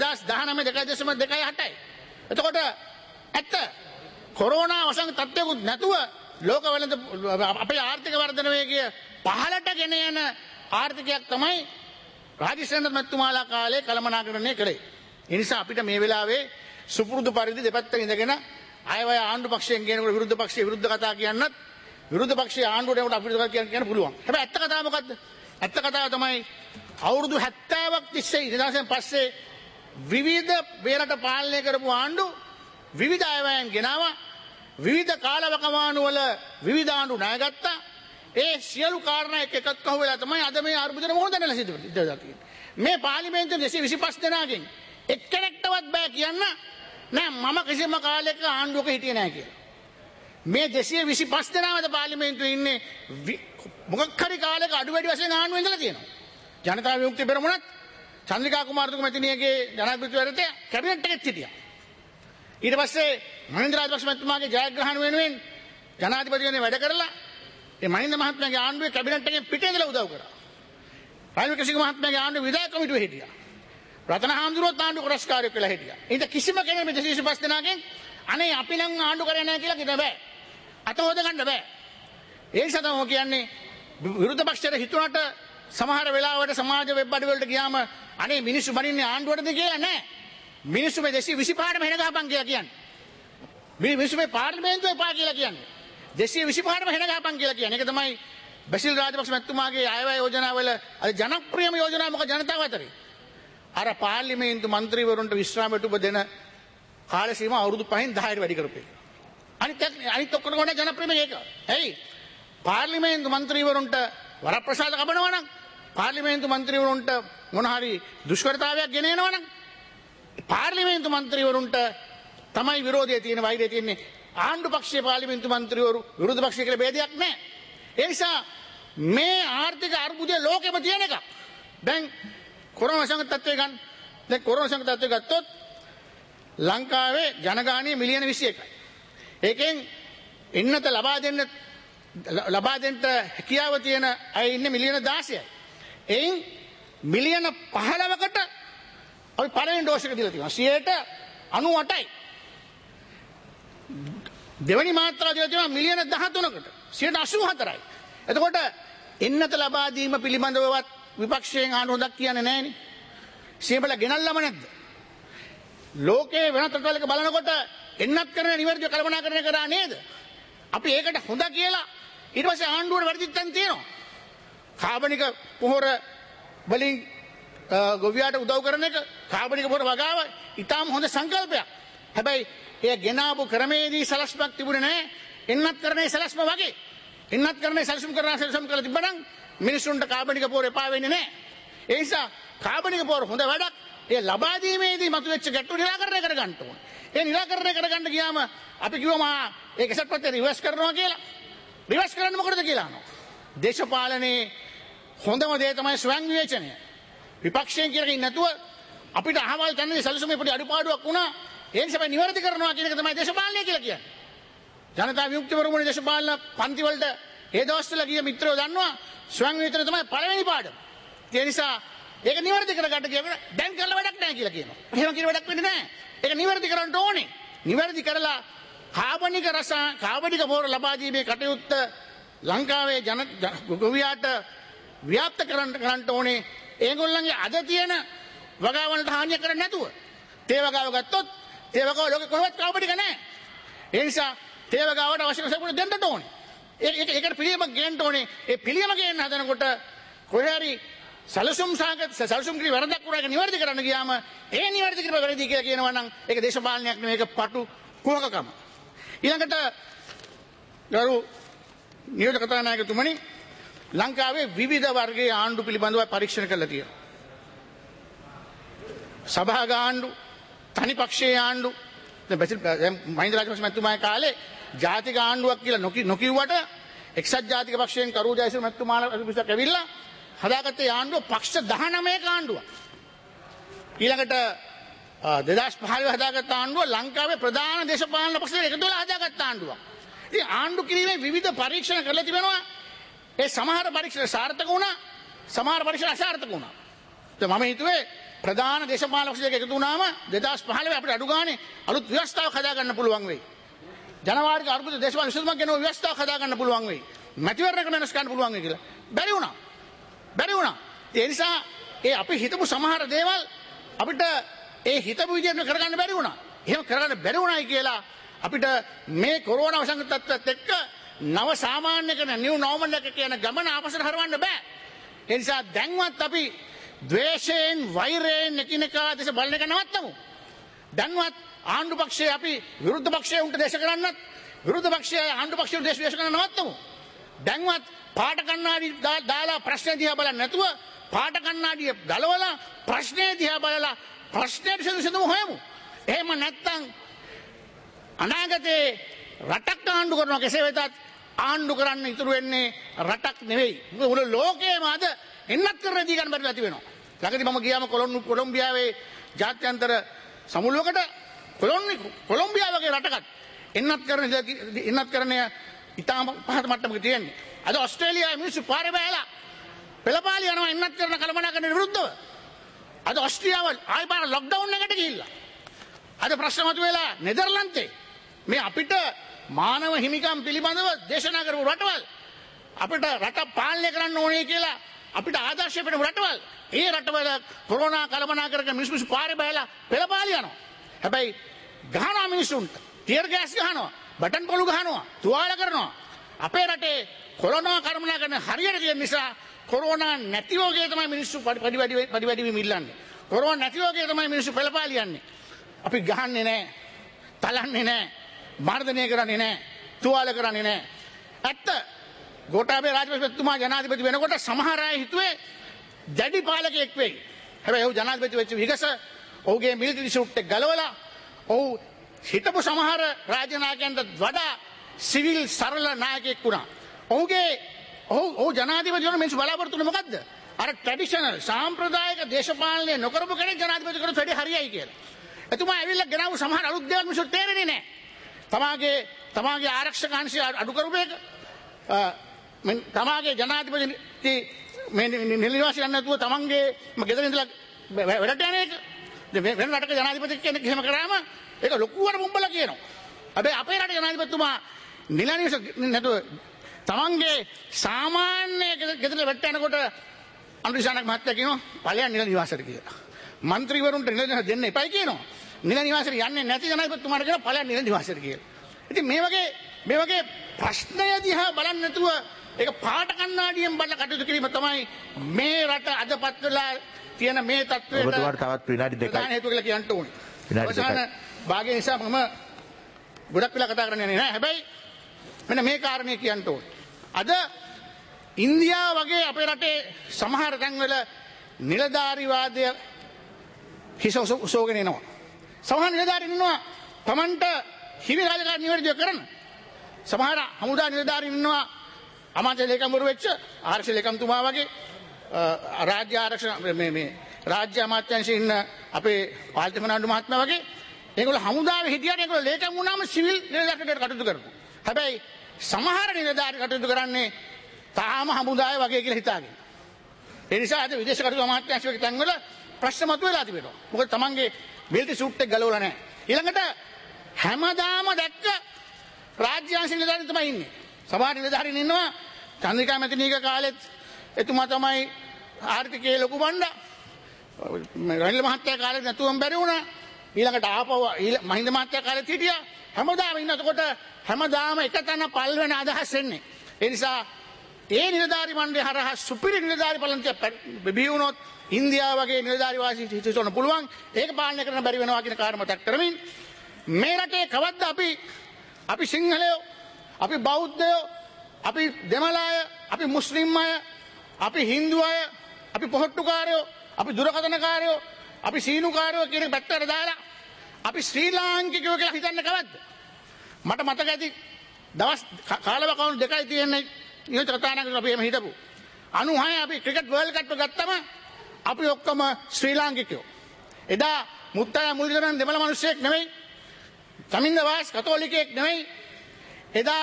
2019 2.28යි. එතකොට ඇත්ත කොරෝනා වසංගත තත්ත්වයකුත් නැතුව ලෝක වෙළඳ අපේ ආර්ථික වර්ධන වේගය පහළට ගෙන යන ආර්ථිකයක් තමයි රාජේෂ් මැතිතුමාලා කාලේ කළමනාකරණය කළේ. ඒ නිසා අපිට මේ වෙලාවේ සුපුරුදු පරිදි දෙපැත්තක ඉඳගෙන අයවැය ආණ්ඩු පක්ෂයෙන් කියනකොට විරුද්ධ පක්ෂයේ විරුද්ධ කතා කියන්නත් විරුද්ධ පක්ෂයේ ආණ්ඩුවට ඒකට අපිට කියන්න පුළුවන්. හැබැයි ඇත්ත කතාව මොකද්ද? ඇත්ත කතාව තමයි අවුරුදු 70ක් තිස්සේ ඉඳන් පස්සේ විවිධ වේරට පාලනය කරපු ආණ්ඩු විවිධ අයවැයන් ගෙනාවා. විවිධ කාලවකවානු වල විවිධ ආණ්ඩු ණයගත්තා. ඒ සියලු කාරණා එකක් අහුවෙලා තමයි අද මේ අර්බුදන මොහොතේ සිද්ධ වෙන්නේ. මේ පාර්ලිමේන්තුවේ 225 දෙනාගෙන් එක්කෙනෙක්ටවත් බෑ කියන්න නෑ මම කිසිම කාලයක ආණ්ඩුවක හිටියේ නෑ කියලා. මේ 225 දෙනාමද පාර්ලිමේන්තුවේ ඉන්නේ මොකක් හරි කාලයක අඩු වැඩි වශයෙන් ආණ්ඩුවේ ඉඳලා තියෙනවා. ජනතා විමුක්තිය පෙරමුණත් චන්ද්‍රිකා කුමාරතුංග මැතිණියගේ ජනාධිපතිවරයාට කැබිනට් එකෙත් හිටියා. ඊට පස්සේ මහින්ද රාජපක්ෂ මහත්මයාගේ ජයග්‍රහණ වෙනුවෙන් ජනාධිපතිවරයා වැඩ කරලා ඒ මහින්ද මහත්මයාගේ ආණ්ඩුවේ කැබිනට් එකෙන් පිටේ ඉඳලා උදව් කරා. රාජ්‍ය වික්‍රමසිංහ මහත්මයාගේ ආණ්ඩුවේ විධායක කමිටුවේ හිටියා. රතන හාමුදුරුවෝත් ආණ්ඩු කොරස්කාරයෙක් වෙලා හිටියා. ඊට කිසිම කෙනෙක් මේ 225 දෙනාගෙන් අනේ අපි නම් ආණ්ඩු කරේ නැහැ කියලා කිව්ව බෑ. අත හොද ගන්න බෑ. ඒ නිසා තමයි කියන්නේ විරුද්ධ පක්ෂයට හිතුණාට සමහර වෙලාවට සමාජ වෙබ් අඩවි වලට ගියාම අනේ මිනිස්සු බනින්නේ ආණ්ඩුවටද කියලා නෑ. මිනිස්සු මේ 225ටම හෙන ගහපන් කියලා කියන්නේ. මිනිස්සු මේ පාර්ලිමේන්තුවේ එපා කියලා කියන්නේ. 225ටම හෙන ගහපන් කියලා කියන්නේ. ඒක තමයි බසිල් රාජපක්ෂ මැතිතුමාගේ අයවැය යෝජනාවල අද ජනප්‍රියම යෝජනාව මොකද ජනතාව අතරේ. අර පාර්ලිමේන්තු මන්ත්‍රීවරුන්ට විශ්‍රාමයට උප දෙන කාල සීමාව අවුරුදු 5න් 10ට වැඩි කරපේ. අනිත් ඔක්කොම ගොඩ ජනප්‍රියම ඒක. ඇයි? පාර්ලිමේන්තු මන්ත්‍රීවරුන්ට වරප්‍රසාද ලබනවා නම් පාර්ලිමේන්තු මන්ත්‍රීවරුන්ට මොන හරි දුෂ්කරතාවයක් ගෙන එනවා නම් පාර්ලිමේන්තු මන්ත්‍රීවරුන්ට තමයි විරෝධය තියෙන වෛරය තියෙන්නේ. ආණ්ඩු පක්ෂයේ පාර්ලිමේන්තු මන්ත්‍රීවරු විරුද්ධ පක්ෂය කියලා ભેදයක් නැහැ. ඒ නිසා මේ ආර්ථික අර්බුදය ලෝකෙම තියෙන එක. දැන් කොරෝනා වසංගත තත්ත්වය ගන්න. දැන් කොරෝනා වසංගත තත්ත්වය ගත්තොත් ලංකාවේ ජනගහනය මිලියන 21යි. ඒකෙන් එන්නත ලබා දෙන්න හැකියාව තියෙන අය ඉන්නේ මිලියන 16යි. එයින් මිලියන 15කට අපි පළවෙනි ඩෝස් එක දීලා තියෙනවා. 98යි. දෙවෙනි මාත්‍රාව දීලා තියෙනවා මිලියන 13කට. 84යි. එතකොට එන්නත ලබා දීම පිළිබඳවවත් විපක්ෂයෙන් ආණ්ඩුව හොදක් කියන්නේ නැහැනේ. සියඹල ගෙනල්ලාම නැද්ද? ලෝකයේ වෙනත් රටවලක බලනකොට එන්නත් කරන නිවැරදිව කල්පනාකරණය කරා නේද? අපි ඒකට හොඳ කියලා ඊට පස්සේ ආණ්ඩුවට වැරදිත් තැන් තියෙනවා. කාබනික පොහොර වලින් ගොවියාට උදව් කරන එක කාබනික පොහොර වගාව ඊටාම හොඳ සංකල්පයක්. හැබැයි එය ගෙනාවු ක්‍රමේදී සලස්මක් තිබුණේ නැහැ. එන්නත් කරන්නේ සලස්ම වගේ. එන්නත් කරන්නේ සලස්ම කරලා තිබ්බනම් මිනිසුන්ට කාබනික පොහොර එපා වෙන්නේ නැහැ. ඒ නිසා කාබනික පොහොර හොඳ වැඩක්. ඒ ලබා දීමේදී මතුවෙච්ච ගැටලු නිරාකරණය කර ගන්න ඕන. ඒ නිරාකරණය කර ගන්න ගියාම අපි කිව්වම ඒක සත්‍යපත්‍ය රිවර්ස් කරනවා කියලා. රිවර්ස් කරන්න මොකටද කියලා අහනවා. දේශපාලනයේ හොඳම දේ තමයි ස්වයං විවේචනය. විපක්ෂයෙන් කියන එක නැතුව අපිට අහවල් තැනදී සැලසුමේ පොඩි අඩුපාඩුවක් වුණා. ඒ නිසා අපි නිවැරදි කරනවා කියන එක තමයි දේශපාලනය කියලා කියන්නේ. ජනතා විමුක්ති පෙරමුණේ දේශපාලන පන්ති වලට ඒ දවස්වල ගිය මිත්‍රයෝ දන්නවා ස්වයං විවේචනය තමයි පළවෙනි පාඩම. ඒ නිසා ඒක නිවැරදි කරගන්න කියන දැන් කරලා වැඩක් නැහැ කියලා කියනවා. එහෙම කියන වැඩක් වෙන්නේ නැහැ. ඒක නිවැරදි කරන්න ඕනේ. නිවැරදි කරලා කාබනික පොහොර ලබා දීමේ කටයුත්ත ලංකාවේ ගොවියාට ව්‍යාප්ත කරන්න ඕනේ. ඒගොල්ලන්ගේ අද තියෙන වගාවන්ට හානිය කරන්නේ නැතුව. තේ වගාව ගත්තොත් තේ වගාව ලෝකේ කොහෙවත් කාබනික නැහැ. ඒ නිසා තේ වගාවට අවශ්‍ය කරන දෙන්නට ඕනේ. ඒකට පිළියමක් ගේන්න ඕනේ. ඒ පිළියම ගේන්න හදනකොට කොහේ හරි සැලසුම් කිරි වැරදක් වුණා ඒක නිවැරදි කරන්න ගියාම ඒ නිවැරදි කිරීම වැරදි කියලා කියනවා නම් ඒක දේශපාලනයක් නෙවෙයි ඒක පටු කුහකකම. ඊළඟට ගරු නියෝජක කතානායකතුමනි ලංකාවේ විවිධ වර්ගයේ ආණ්ඩු පිළිබඳව පරීක්ෂණ කළා තියෙනවා. සභාග ආණ්ඩු, තනි පක්ෂයේ ආණ්ඩු, දැන් මහින්ද රාජපක්ෂ මැතිතුමාගේ කාලේ ජාතික ආණ්ඩුවක් කියලා නොකියුවට එක්සත් ජාතික පක්ෂයෙන් කරු ජයසිරි මැතිතුමාලා පිටක් ඇවිල්ලා හදාගත්තේ ආණ්ඩුව පක්ෂ 19ක ආණ්ඩුවක්. ඊළඟට 2015 හදාගත්ත ආණ්ඩුව ලංකාවේ ප්‍රධාන දේශපාලන පක්ෂ එකතු වෙලා හදාගත්ත ආණ්ඩුවක්. ඉතින් ආණ්ඩු කිරීමේ විවිධ පරීක්ෂණ කරලා තිබෙනවා. ඒ සමහර පරීක්ෂණ සාර්ථක වුණා, සමහර පරීක්ෂණ අසාර්ථක වුණා. මම හිතුවේ ප්‍රධාන දේශපාලන පක්ෂ දෙක එකතු වුණාම 2015 අපිට අඩු ගානේ අලුත් ව්‍යවස්ථාවක් හදාගන්න පුළුවන් වෙයි. ජනවාරික අර්බුද දේශපාලන විසඳුමක් ගැන ව්‍යවස්ථාවක් හදාගන්න පුළුවන් වෙයි. මැතිවරණ වෙනස් කරන්න පුළුවන් වෙයි කියලා. බැරි වුණා. ඒ නිසා ඒ අපි හිතපු සමහර දේවල් අපිට ඒ හිතපු විදිහට කරගන්න බැරි වුණා. එහෙම කරගන්න බැරි වුණායි කියලා අපිට මේ කොරෝනා වසංගත තත්ත්වයට එක්ක නව සාමාන්‍ය කරන නිව් නෝමල් එක කියන ගමන ආපස්සට හරවන්න බෑ. ඒ නිසා දැන්වත් අපි ද්වේෂයෙන් වෛරයෙන් එකිනෙකා දෙස බලන එක නවත්තමු. දැන්වත් ආණ්ඩු පක්ෂයේ අපි විරුද්ධ පක්ෂයේ උන්ට දේශ කරන්නත් විරුද්ධ පක්ෂයේ ආණ්ඩු පක්ෂයට දේශ කරන්න නවත්තමු. දැන්වත් පාට කණ්ණාඩි දාලා ප්‍රශ්න දිහා බලන්නේ නැතුව පාට කණ්ණාඩිය ගලවලා ප්‍රශ්නේ දිහා බලලා ප්‍රශ්නයට විසඳුම හොයමු. එහෙම නැත්නම් අනාගතේ රටක් ආණ්ඩු කරනවා කෙසේ වෙතත් ආණ්ඩු කරන්න ඉතුරු වෙන්නේ රටක් නෙවෙයි. මුළු ලෝකයේම අද එන්නත් කරන දී ගන්න බැරි තිබෙනවා. ළඟදී මම ගියාම කොලොම්බියාවේ ජාත්‍යන්තර සමුළුවකට කොලොම්බියාව වගේ රටකට එන්නත් කරන ඉතාම පහත මට්ටමක තියෙන්නේ. අද ඔස්ට්‍රේලියාවේ මිනිස්සු පාරේ බෑලා පෙළපාලි යනවා එන්නත් කරන කළමනාකරණයට විරුද්ධව. අද ඔස්ට්‍රියාව ආයෙ පාර ලොක්ඩවුන් එකට ගිහිල්ලා. අද ප්‍රශ්න මතුවෙලා නෙදර්ලන්තේ මේ අපිට මානව හිමිකම් පිළිබඳව දේශනා කරපු රටවල් අපිට රට පාලනය කරන්න ඕනේ කියලා අපිට ආදර්ශය පෙන්නපු රටවල් ඒ රටවල කොරෝනා කළමනාකරණ මිනිස්සු පාරේ බෑලා පෙළපාලි යනවා. හැබැයි ගහනවා මිනිස්සුන්ට ටියර් ගෑස් ගහනවා බටන් පොළු ගහනවා තුවාල කරනවා. අපේ රටේ කොරෝනා කළමනාකරණ හරියට තියෙන නිසා කොරෝනා නැති වගේ තමයි මිනිස්සු පරිවැඩි මිල්ලන්නේ. කොරෝනා නැති වගේ තමයි මිනිස්සු පෙළපාලි යන්නේ. අපි ගහන්නේ නැහැ, තලන්නේ නැහැ, මර්ධනය කරන්නේ නැහැ, තුවාල කරන්නේ නැහැ. ඇත්ත ගෝඨාභය රාජපක්ෂතුමා ජනාධිපති වෙනකොට සමහර අය හිතුවේ දැඩි පාලකයෙක් වෙයි. හැබැයි ඔහු ජනාධිපති වෙච්ච විගස ඔහුගේ මිලිටරි සූට් එක ගලවලා ඔහු හිටපු සමහර රාජ්‍ය නායකයන්ට වඩා සිවිල් සරල නායකයෙක් වුණා. ඔහු ජනාධිපති වෙන මිනිස්සු බලාපොරොත්තු වෙන්නේ මොකද්ද? අර ට්‍රැඩිෂනල් සාම්ප්‍රදායික දේශපාලනය නොකරපු කෙනෙක් ජනාධිපති කරොත් වැඩි හරියයි කියලා. එතුමා ඇවිල්ලා ගෙනාවු සමහර අලුත් දේවල් මිනිස්සුන්ට තේරෙන්නේ නැහැ. තමාගේ ආරක්ෂක අංශය අඩු කරපු එක තමාගේ ජනාධිපති මේ නිලවාසී යන්නේ නැතුව තමන්ගේ ගෙදර ඉඳලා වැඩට යන එක වෙන රටක ජනාධිපති කෙනෙක් එහෙම කරාම ඒක ලොකුවට බුම්බලා කියනවා. හැබැයි අපේ රටේ ජනාධිපතිතුමා නිලනිවස නැතුව තමන්ගේ සාමාන්‍ය ගෙදර වැඩට යනකොට අනුරිසානක් මහත්තයා කියනවා ඵලයන් නිලනිවාසයට කියලා. മന്ത്രിවරුන්ට නිලනිවාස දෙන්න එපයි කියනවා. නිලනිවාසයට යන්නේ නැති ජනාධිපතිතුමාට කියනවා ඵලයන් නිලනිවාසයට කියලා. ඉතින් මේ වගේ ප්‍රශ්නය දිහා බලන්නේ නැතුව ඒක පාට කණ්ණාඩියෙන් බලලා කටයුතු කිරීම තමයි මේ රට අදපත් වෙලා තියෙන මේ තත්ත්වයට ඔබතුමාට තවත් විනාඩි දෙකයි ප්‍රධාන හේතුව කියලා කියන්න ඕනේ. විනාඩි දෙකයි. අවසාන භාගය නිසා මම ගොඩක් වෙලා කතා කරන්නේ නැහැ. හැබැයි මෙන්න මේ කාරණේ කියන්න ඕනේ. අද ඉන්දියාව වගේ අපේ රටේ සමහර තැන්වල නිලධාරීවාදය හිස උසෝගෙන එනවා. සමහර නිලධාරීන් ඉන්නවා Tamanට හිමි රාජකාරී නිවැරදිව කරන. සමහර හමුදා නිලධාරීන් ඉන්නවා අමාත්‍ය ලේකම්වරු වෙච්ච ආරක්ෂක ලේකම්තුමා වගේ රාජ්‍ය ආරක්ෂක මේ රාජ්‍ය අමාත්‍යාංශයේ ඉන්න අපේ පාර්ලිමේන්තු මහත්මයා වගේ ඒගොල්ලෝ හමුදාවේ හිටියට ඒගොල්ලෝ ලේකම් වුණාම සිවිල් නිලධාරියට කටයුතු කරපු. හැබැයි සමහර නිලධාරි කටයුතු කරන්නේ තාම හමුදාවේ වගේ කියලා හිතාගෙන. ඒ නිසා අද විදේශ කටයුතු අමාත්‍යාංශයේ තැන්වල ප්‍රශ්න මතුවලා තිබෙනවා. මොකද තමන්ගේ මිලිටරි සූට් එක ගලවලා නැහැ. ඊළඟට හැමදාම දැක්ක රාජ්‍යාංශ නිලධාරීන් තමයි ඉන්නේ. සමහර නිලධාරීන් ඉන්නවා චන්ද්‍රිකා මැතිණියක කාලෙත් එතුමා තමයි ආර්ථිකයේ ලොකු බණ්ඩා. රනිල් මහත්තයා කාලෙත් නැතුවම බැරි වුණා. ඊළඟට ආපහු මහින්ද මහත්තයා කාලෙත් හිටියා. හැමදාම ඉන්න. එතකොට හැමදාම එක තැන පල් වෙන අදහස් එන්නේ. ඒ නිසා ඒ නිලධාරි මණ්ඩලය හරහා සුපිරි නිලධාරි පළන්තිය බිහි වුණොත් ඉන්දියාව වගේ නිලධාරි වාසී හිතන්න පුළුවන්. ඒක පාලනය කරන්න බැරි වෙනවා කියන කාරණා මතක් කරමින් මේ රටේ කවද්ද අපි සිංහලයෝ, අපි බෞද්ධයෝ, අපි දෙමළ අය, අපි මුස්ලිම් අය, අපි හින්දු අය, අපි පොහොට්ටුකාරයෝ, අපි දුරකථනකාරයෝ, අපි සීනුකාරයෝ කියන පැත්තට දාලා අපි ශ්‍රී ලාංකිකයෝ කියලා හිතන්න කවද්ද? මට මතක ඇති දවස් කාලවකවුණු දෙකයි තියෙන්නේ. ඊට කතානායකතුමා අපි එහෙම හිටපු 96 අපි ක්‍රිකට් වර්ල්ඩ් කප් එක ගත්තම අපි ඔක්කොම ශ්‍රී ලාංකිකයෝ. එදා මුත්තය මුල්දරන් දෙමළ මිනිස්සෙක් නෙවෙයි, තමින්ද වාස් කතෝලිකයෙක් නෙවෙයි, එදා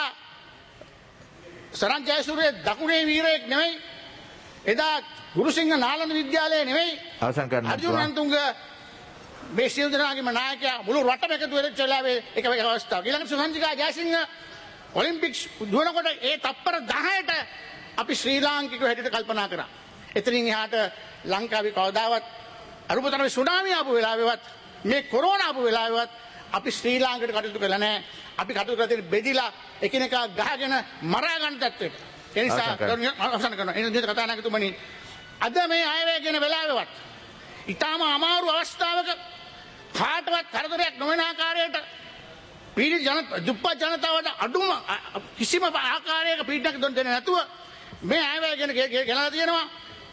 සරන් ජයසූරිය දකුණේ වීරයෙක් නෙවෙයි, එදා ගුරුසිංහ නාලන්ද විද්‍යාලය නෙවෙයි, අවසන් කරන්න අර්ජුන රන්තුංග මේ සියලු දෙනාගේම ናයකයා මුළු රටම එකතු වෙච්ච වෙලාවේ එක අවස්ථාවක්. ඊළඟට සුසංජිකා ජයසිංහ ඔලිම්පික්ස් දුවනකොට ඒ තප්පර 10ට අපි ශ්‍රී ලාංකිකයෝ හැටියට කල්පනා කරා. එතනින් එහාට ලංකාවේ කවදාවත් අරුපතරේ සුනාමිය ආපු වෙලාවෙවත් මේ කොරෝනා ආපු වෙලාවෙවත් අපි ශ්‍රී ලාංකිකයට කටයුතු කළා නැහැ. අපි කටයුතු කරලා බෙදිලා එකිනෙකා ගහගෙන මරා ගන්න තත්ත්වයට. ඒ නිසා අවසන් කරනවා. එන විදිහට කතානායකතුමනි අද මේ අයවැය කියන වෙලාවෙවත් ඊටාම අමාරු අවස්ථාවක කාටවත් කරදරයක් නොවන ආකාරයට පීඩිත දුප්පත් ජනතාවට අඩුම කිසිම ආකාරයක පීඩනයක් දෙන්නේ නැතුව මේ අයවැය ගැන ගෙනලා තියෙනවා.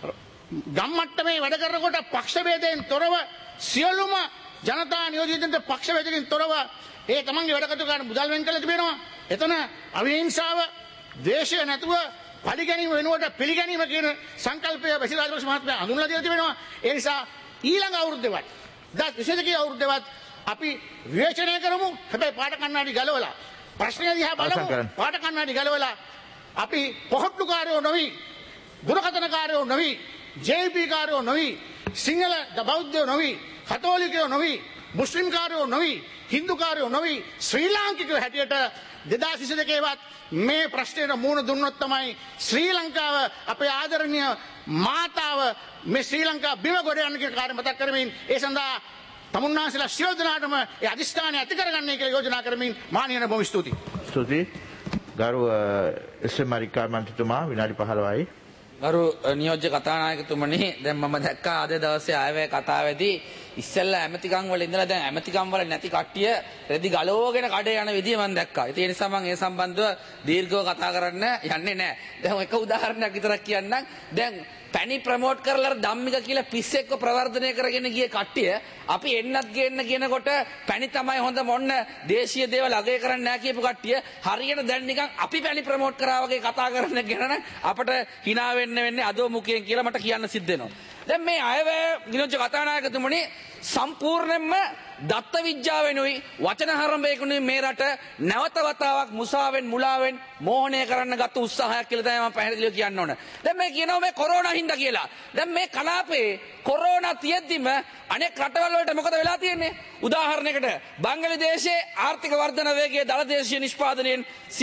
ගම්මට්ටමේ වැඩ කරනකොට පක්ෂ ભેදයෙන් තොරව සියලුම ජනතා නියෝජිතන්ට පක්ෂ ભેදකින් තොරව ඒ තමන්ගේ වැඩ කටයුතු කරන මුදල් වෙන් කරලා තිබෙනවා. එතන අවිහිංසාව, ද්වේෂය නැතුව පරිගැනීම වෙනුවට පිළිගැනීම කියන සංකල්පය බසිල් රාජපක්ෂ මහත්මයා හඳුන්වලා දීලා තිබෙනවා. ඒ නිසා ඊළඟ අවුරුද්දේවත් 2022 අවුරුද්දේවත් අපි විවේචනය කරමු. හැබැයි පාට කන්නාඩි ගලවලා ප්‍රශ්නය දිහා බලමු. පාට කන්නාඩි ගලවලා අපි පොහොට්ටුකාරයෝ නොවි, දුරකථනකාරයෝ නොවි, JP කාරයෝ නොවි, සිංහල බෞද්ධයෝ නොවි, කතෝලිකයෝ නොවි, මුස්ලිම් කාරයෝ නොවි, හින්දු කාරයෝ නොවි, ශ්‍රී ලාංකිකයෝ හැටියට 2022වත් මේ ප්‍රශ්නයට මුහුණ දුන්නොත් තමයි ශ්‍රී ලංකාව අපේ ආදරණීය මාතාව මේ ශ්‍රී ලංකාව බිම ගොඩ යන්න කියන කාර්ය මතක් කරමින් ඒ සඳහා තමුන්නාන්සලා සියලු දෙනාටම ඒ අධිෂ්ඨානය ඇති කරගන්නයි කියලා යෝජනා කරමින් මානීය බොහොම ස්තුතියි. ස්තුතියි. ගරු එස්.එම්. මරික්කා මන්ත්‍රීතුමා විනාඩි 15යි. ගරු නියෝජ්‍ය කතානායකතුමනි, දැන් මම දැක්කා අද දවසේ ආයවැය කතාවේදී ඉස්සෙල්ලා ඇමතිකම් වල ඉඳලා දැන් ඇමතිකම් වල නැති කට්ටිය රෙදි ගලවගෙන කඩේ යන විදිය මම දැක්කා. ඒ නිසා මම ඒ සම්බන්ධව දීර්ඝව කතා කරන්න යන්නේ නැහැ. දැන් එක උදාහරණයක් විතරක් කියන්නම්. දැන් පැණි ප්‍රමෝට් කරලා ධම්මික කියලා පිස්සෙක්ව ප්‍රවර්ධනය කරගෙන ගිය කට්ටිය අපි එන්නත් ගේන්න කියනකොට පැණි තමයි හොඳ මොන්න දේශීය දේවල් අගය කරන්නේ නැහැ කියපු කට්ටිය හරියට දැන් නිකන් අපි පැණි ප්‍රමෝට් කරා වගේ කතා කරන ගැන අපට hina වෙන්නේ අදෝ මුඛයෙන් කියලා මට කියන්න සිද්ධ වෙනවා. දැන් මේ අයවැය නියෝජ්‍ය කතානායකතුමනි සම්පූර්ණයෙන්ම දත්ත විද්‍යාවෙනුයි වචන හරඹයකුනුයි මේ රට නැවත වතාවක් මුසාවෙන් මුලාවෙන් මෝහණය කරන්න ගත්ත උත්සාහයක් කියලා තමයි මම පැහැදිලිව කියන්න ඕන. දැන් මේ කියනවා මේ කොරෝනා හින්දා කියලා. දැන් මේ කලාපේ කොරෝනා තියෙද්දිම අනෙක් රටවල් වලට මොකද වෙලා තියෙන්නේ? උදාහරණයකට බංගලාදේශයේ ආර්ථික වර්ධන වේගය දළ දේශීය නිෂ්පාදනයෙන්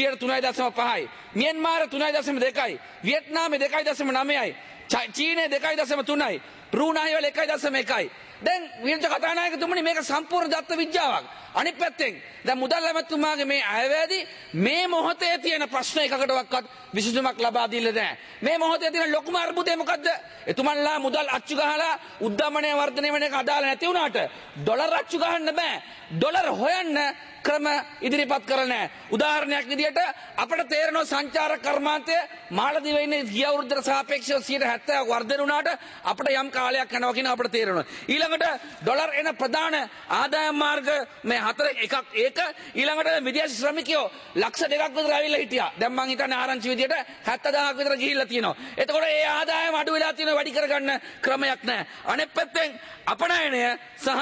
3.5යි. මියන්මාර 3.2යි. වියට්නාමේ 2.9යි. චීනය 2.3යි. බ්‍රූනයි වල 1.1යි. දැන් විද්‍ය කතානායකතුමනි මේක සම්පූර්ණ දත්ත විද්‍යාවක්. අනිත් පැත්තෙන් දැන් මුදල් ඇමතුමාගේ මේ අයවැයදී මේ මොහොතේ තියෙන ප්‍රශ්න එකකටවත් විසඳුමක් ලබා දීලා නැහැ. මේ මොහොතේ තියෙන ලොකුම අර්බුදය මොකද්ද? එතුමන්ලා මුදල් අච්චු ගහලා උද්දමනය වර්ධනය වෙන එක අදාළ නැති වුණාට ඩොලර් අච්චු ගහන්න බෑ. ඩොලර් හොයන්න ක්‍රම ඉදිරිපත් කරලා නැහැ. උදාහරණයක් විදියට අපිට තේරෙනවා සංචාරක කර්මාන්තය මාලදිවයිනේ ගිය අවුරුද්දට සාපේක්ෂව 70% වර්ධනය වුණාට අපිට යම් කාලයක් යනවා කියන අපිට තේරෙනවා. ඊළඟට ඩොලර් එන ප්‍රධාන ආදායම් මාර්ග මේ හතර එකක් ඒක. ඊළඟට විදේශ ශ්‍රමිකයෝ ලක්ෂ 2ක් විතර ඇවිල්ලා හිටියා. දැන් මං හිතන්නේ ආරංචි විදියට 70000ක් විතර ගිහිල්ලා තියෙනවා. එතකොට ඒ ආදායම අඩු වෙලා තියෙනවා, වැඩි කරගන්න ක්‍රමයක් නැහැ. අනෙක් පැත්තෙන් අපනයනය සහ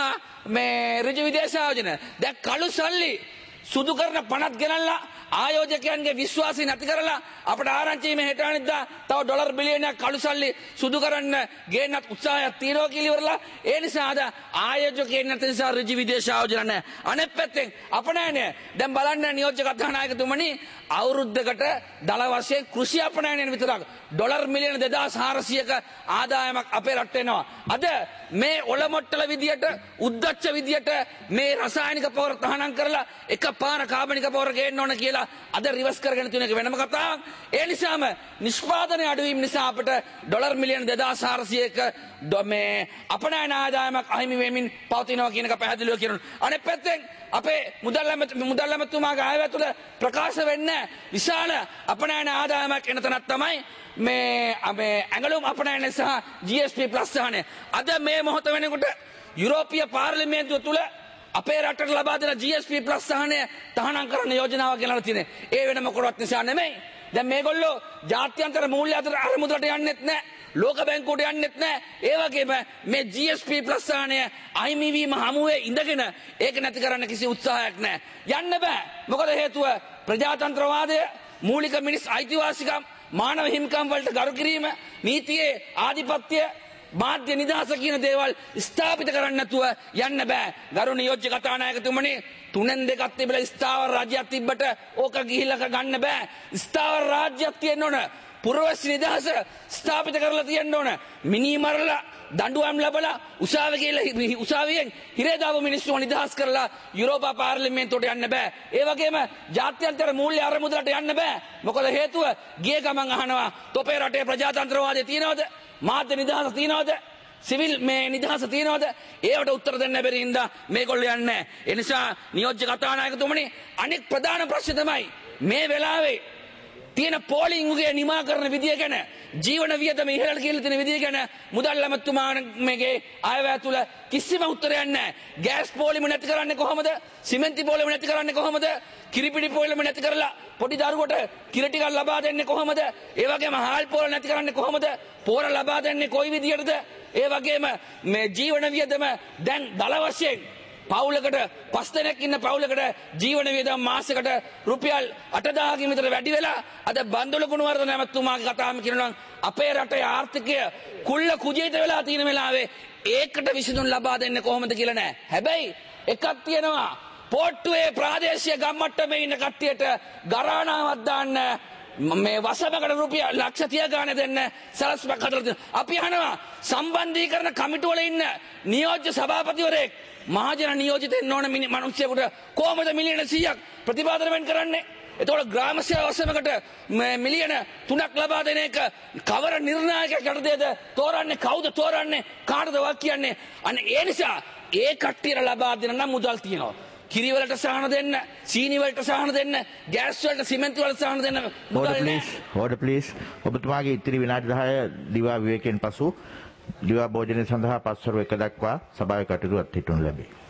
මේ ඍජු විදේශ ආයෝජන දැන් කළු සල්ලි සුදු කරන පනත් ගෙනල්ලා ආයෝජකයන්ගේ විශ්වාසය නැති කරලා අපට ආරංචි මේ හෙට අනිද්දා තව ඩොලර් බිලියනයක් කළු සල්ලි සුදු කරන්න ගේන්නත් උත්සාහයක් තියෙනවා කියලා ඉවරලා ඒ නිසා අද ආයෝජකයන් නැති නිසා ඍජු විදේශ ආයෝජන නැහැ. අනෙක් පැත්තෙන් අපනයනය දැන් බලන්න නියෝජ්‍ය කතානායකතුමනි අවුරුද්දකට දල වශයෙන් කෘෂි අපනයනයෙන් විතරක් ඩොලර් මිලියන 2400ක ආදායමක් අපේ රටේ එනවා. අද මේ ඔලොමොට්ටල විදියට උද්දච්ච විදියට මේ රසායනික පොහොර තහනම් කරලා එකපාර කාබනික පොහොර ගේන්න ඕන කියලා අද රිවර්ස් කරගෙන තියෙන එක වෙනම කතාවක්. ඒ නිසාම නිෂ්පාදනය අඩුවීම නිසා අපිට ඩොලර් මිලියන 2400ක මේ අපනයන ආදායමක් අහිමි වෙමින් පවතිනවා කියන එක පැහැදිලිව කියනවා. අනෙක් පැත්තෙන් අපේ මුදල් ඇමතුමාගේ ආයවැය තුළ ප්‍රකාශ වෙන්නේ විශාල අපනයන ආදායමක් එන තැනක් තමයි මේ ඇඟලුම් අපනයන සහ GSP ප්ලස් සහනය. අද මේ මොහොත වෙනකොට යුරෝපීය පාර්ලිමේන්තුව තුළ අපේ රටට ලබා දෙන GSP ප්ලස් සහනය තහනම් කරන්න යෝජනාවක් ගෙනල්ලා තියෙනවා. ඒ වෙන මොකටවත් නිසා නෙමෙයි. දැන් මේගොල්ලෝ ජාත්‍යන්තර මූල්‍ය අරමුදලට යන්නෙත් නැහැ. ලෝක බැංකුවට යන්නෙත් නැහැ. ඒ වගේම මේ GSP ප්ලස් සහනය අහිමි වීම හමුවේ ඉඳගෙන ඒක නැති කරන්න කිසි උත්සාහයක් නැහැ. යන්න බෑ. මොකද හේතුව ප්‍රජාතන්ත්‍රවාදය, මූලික මිනිස් අයිතිවාසිකම්, මානව හිමිකම් වලට ගරු කිරීම, නීතියේ ආධිපත්‍ය, මාධ්‍ය නිදහස කියන දේවල් ස්ථාපිත කරන්න නැතුව යන්න බෑ. ගරු නියෝජ්‍ය කතානායකතුමනි 3-2ක් තිබිලා ස්ථාවර රාජ්‍යයක් තිබ්බට ඕක ගිහිල්ලා ගන්න බෑ. ස්ථාවර රාජ්‍යයක් තියෙන්න ඕන. පුරවැසි නිදහස ස්ථාපිත කරලා තියෙන්න ඕන. මිනී මරලා දඬුවම් ලැබලා උසාවියෙන් හිරේ දාපු මිනිස්සු නිදහස් කරලා යුරෝපා පාර්ලිමේන්තුවට යන්න බෑ. ඒ වගේම ජාත්‍යන්තර මූල්‍ය අරමුදලට යන්න බෑ. මොකද හේතුව ගිය ගමන් අහනවා තොපේ රටේ ප්‍රජාතන්ත්‍රවාදය තියනවද? මාධ්‍ය නිදහස තියනවද? සිවිල් මේ නිදහස තියනවද? ඒවට උත්තර දෙන්න බැරි හින්දා මේගොල්ලෝ යන්නේ නැහැ. ඒ නිසා නියෝජ්‍ය කතානායකතුමනි අනෙක් ප්‍රධාන ප්‍රශ්නේ තමයි මේ වෙලාවේ තියෙන පෝලිං උගේ නිමා කරන විදිය ගැන, ජීවන වියදම ඉහළට ගිහිල්ලා තියෙන විදිය ගැන මුදල් ඇමතුමාගේ ආයවැය තුල කිසිම උත්තරයක් නැහැ. ගෑස් පෝලිම නැති කරන්නේ කොහොමද? සිමෙන්ති පෝලිම නැති කරන්නේ කොහොමද? කිරිපිටි පෝලිම නැති කරලා පොඩි දරුවට කිරි ටිකක් ලබා දෙන්නේ කොහොමද? ඒ වගේම හාල් පෝල නැති කරන්නේ කොහොමද? පෝර ලබා දෙන්නේ කොයි විදියටද? ඒ වගේම මේ ජීවන වියදම දැන් දල වශයෙන් පවුලකට 5 දෙනෙක් ඉන්න පවුලකට ජීවන වියදම මාසෙකට රුපියල් 8000කින් විතර වැඩි වෙලා අද බන්දුල ගුණවර්ධන ඇමතුමාගේ කතාවම කියනවා අපේ රටේ ආර්ථිකය කුල්ල කුජේත වෙලා තියෙන වෙලාවේ ඒකට විසඳුම් ලබා දෙන්නේ කොහොමද කියලා නෑ. හැබැයි එකක් තියෙනවා පොට්ටුවේ ප්‍රාදේශීය ගම්මට්ටමේ ඉන්න කට්ටියට ගරාණාවක් දාන්න මේ වසමකට රුපියල් ලක්ෂ 30 ගාණ දෙන්න සලස්මක් හදලා තියෙනවා. අපි අහනවා සම්බන්ධීකරණ කමිටුව වල ඉන්න නියෝජ්‍ය සභාපතිවරයෙක් මහජන නියෝජිත වෙන්න ඕන මිනිස්සුන්ට කොහොමද මිලියන 100ක් ප්‍රතිපාදන වෙන් කරන්නේ? එතකොට ග්‍රාම සේවා වසමකට මිලියන 3ක් ලබා දෙන එක කවර නිර්ණායකයෙක් යටතේද තෝරන්නේ? කවුද තෝරන්නේ? කාටද වක් කියන්නේ? අන්න ඒ නිසා ඒ කට්ටියට ලබා දෙන නම් මුදල් තියෙනවා. කිරි වලට සහන දෙන්න, සීනි වලට සහන දෙන්න, ගෑස් වලට සිමෙන්ති වලට සහන දෙන්න order please. ඔබතුමාගේ ඉතිරි විනාඩි 10 දිවා විවේකයෙන් පසු දිවා භෝජනය සඳහා පස්වරු 1 දක්වා සභාවේ කටයුතු අත්හිටුණු ලැබේ.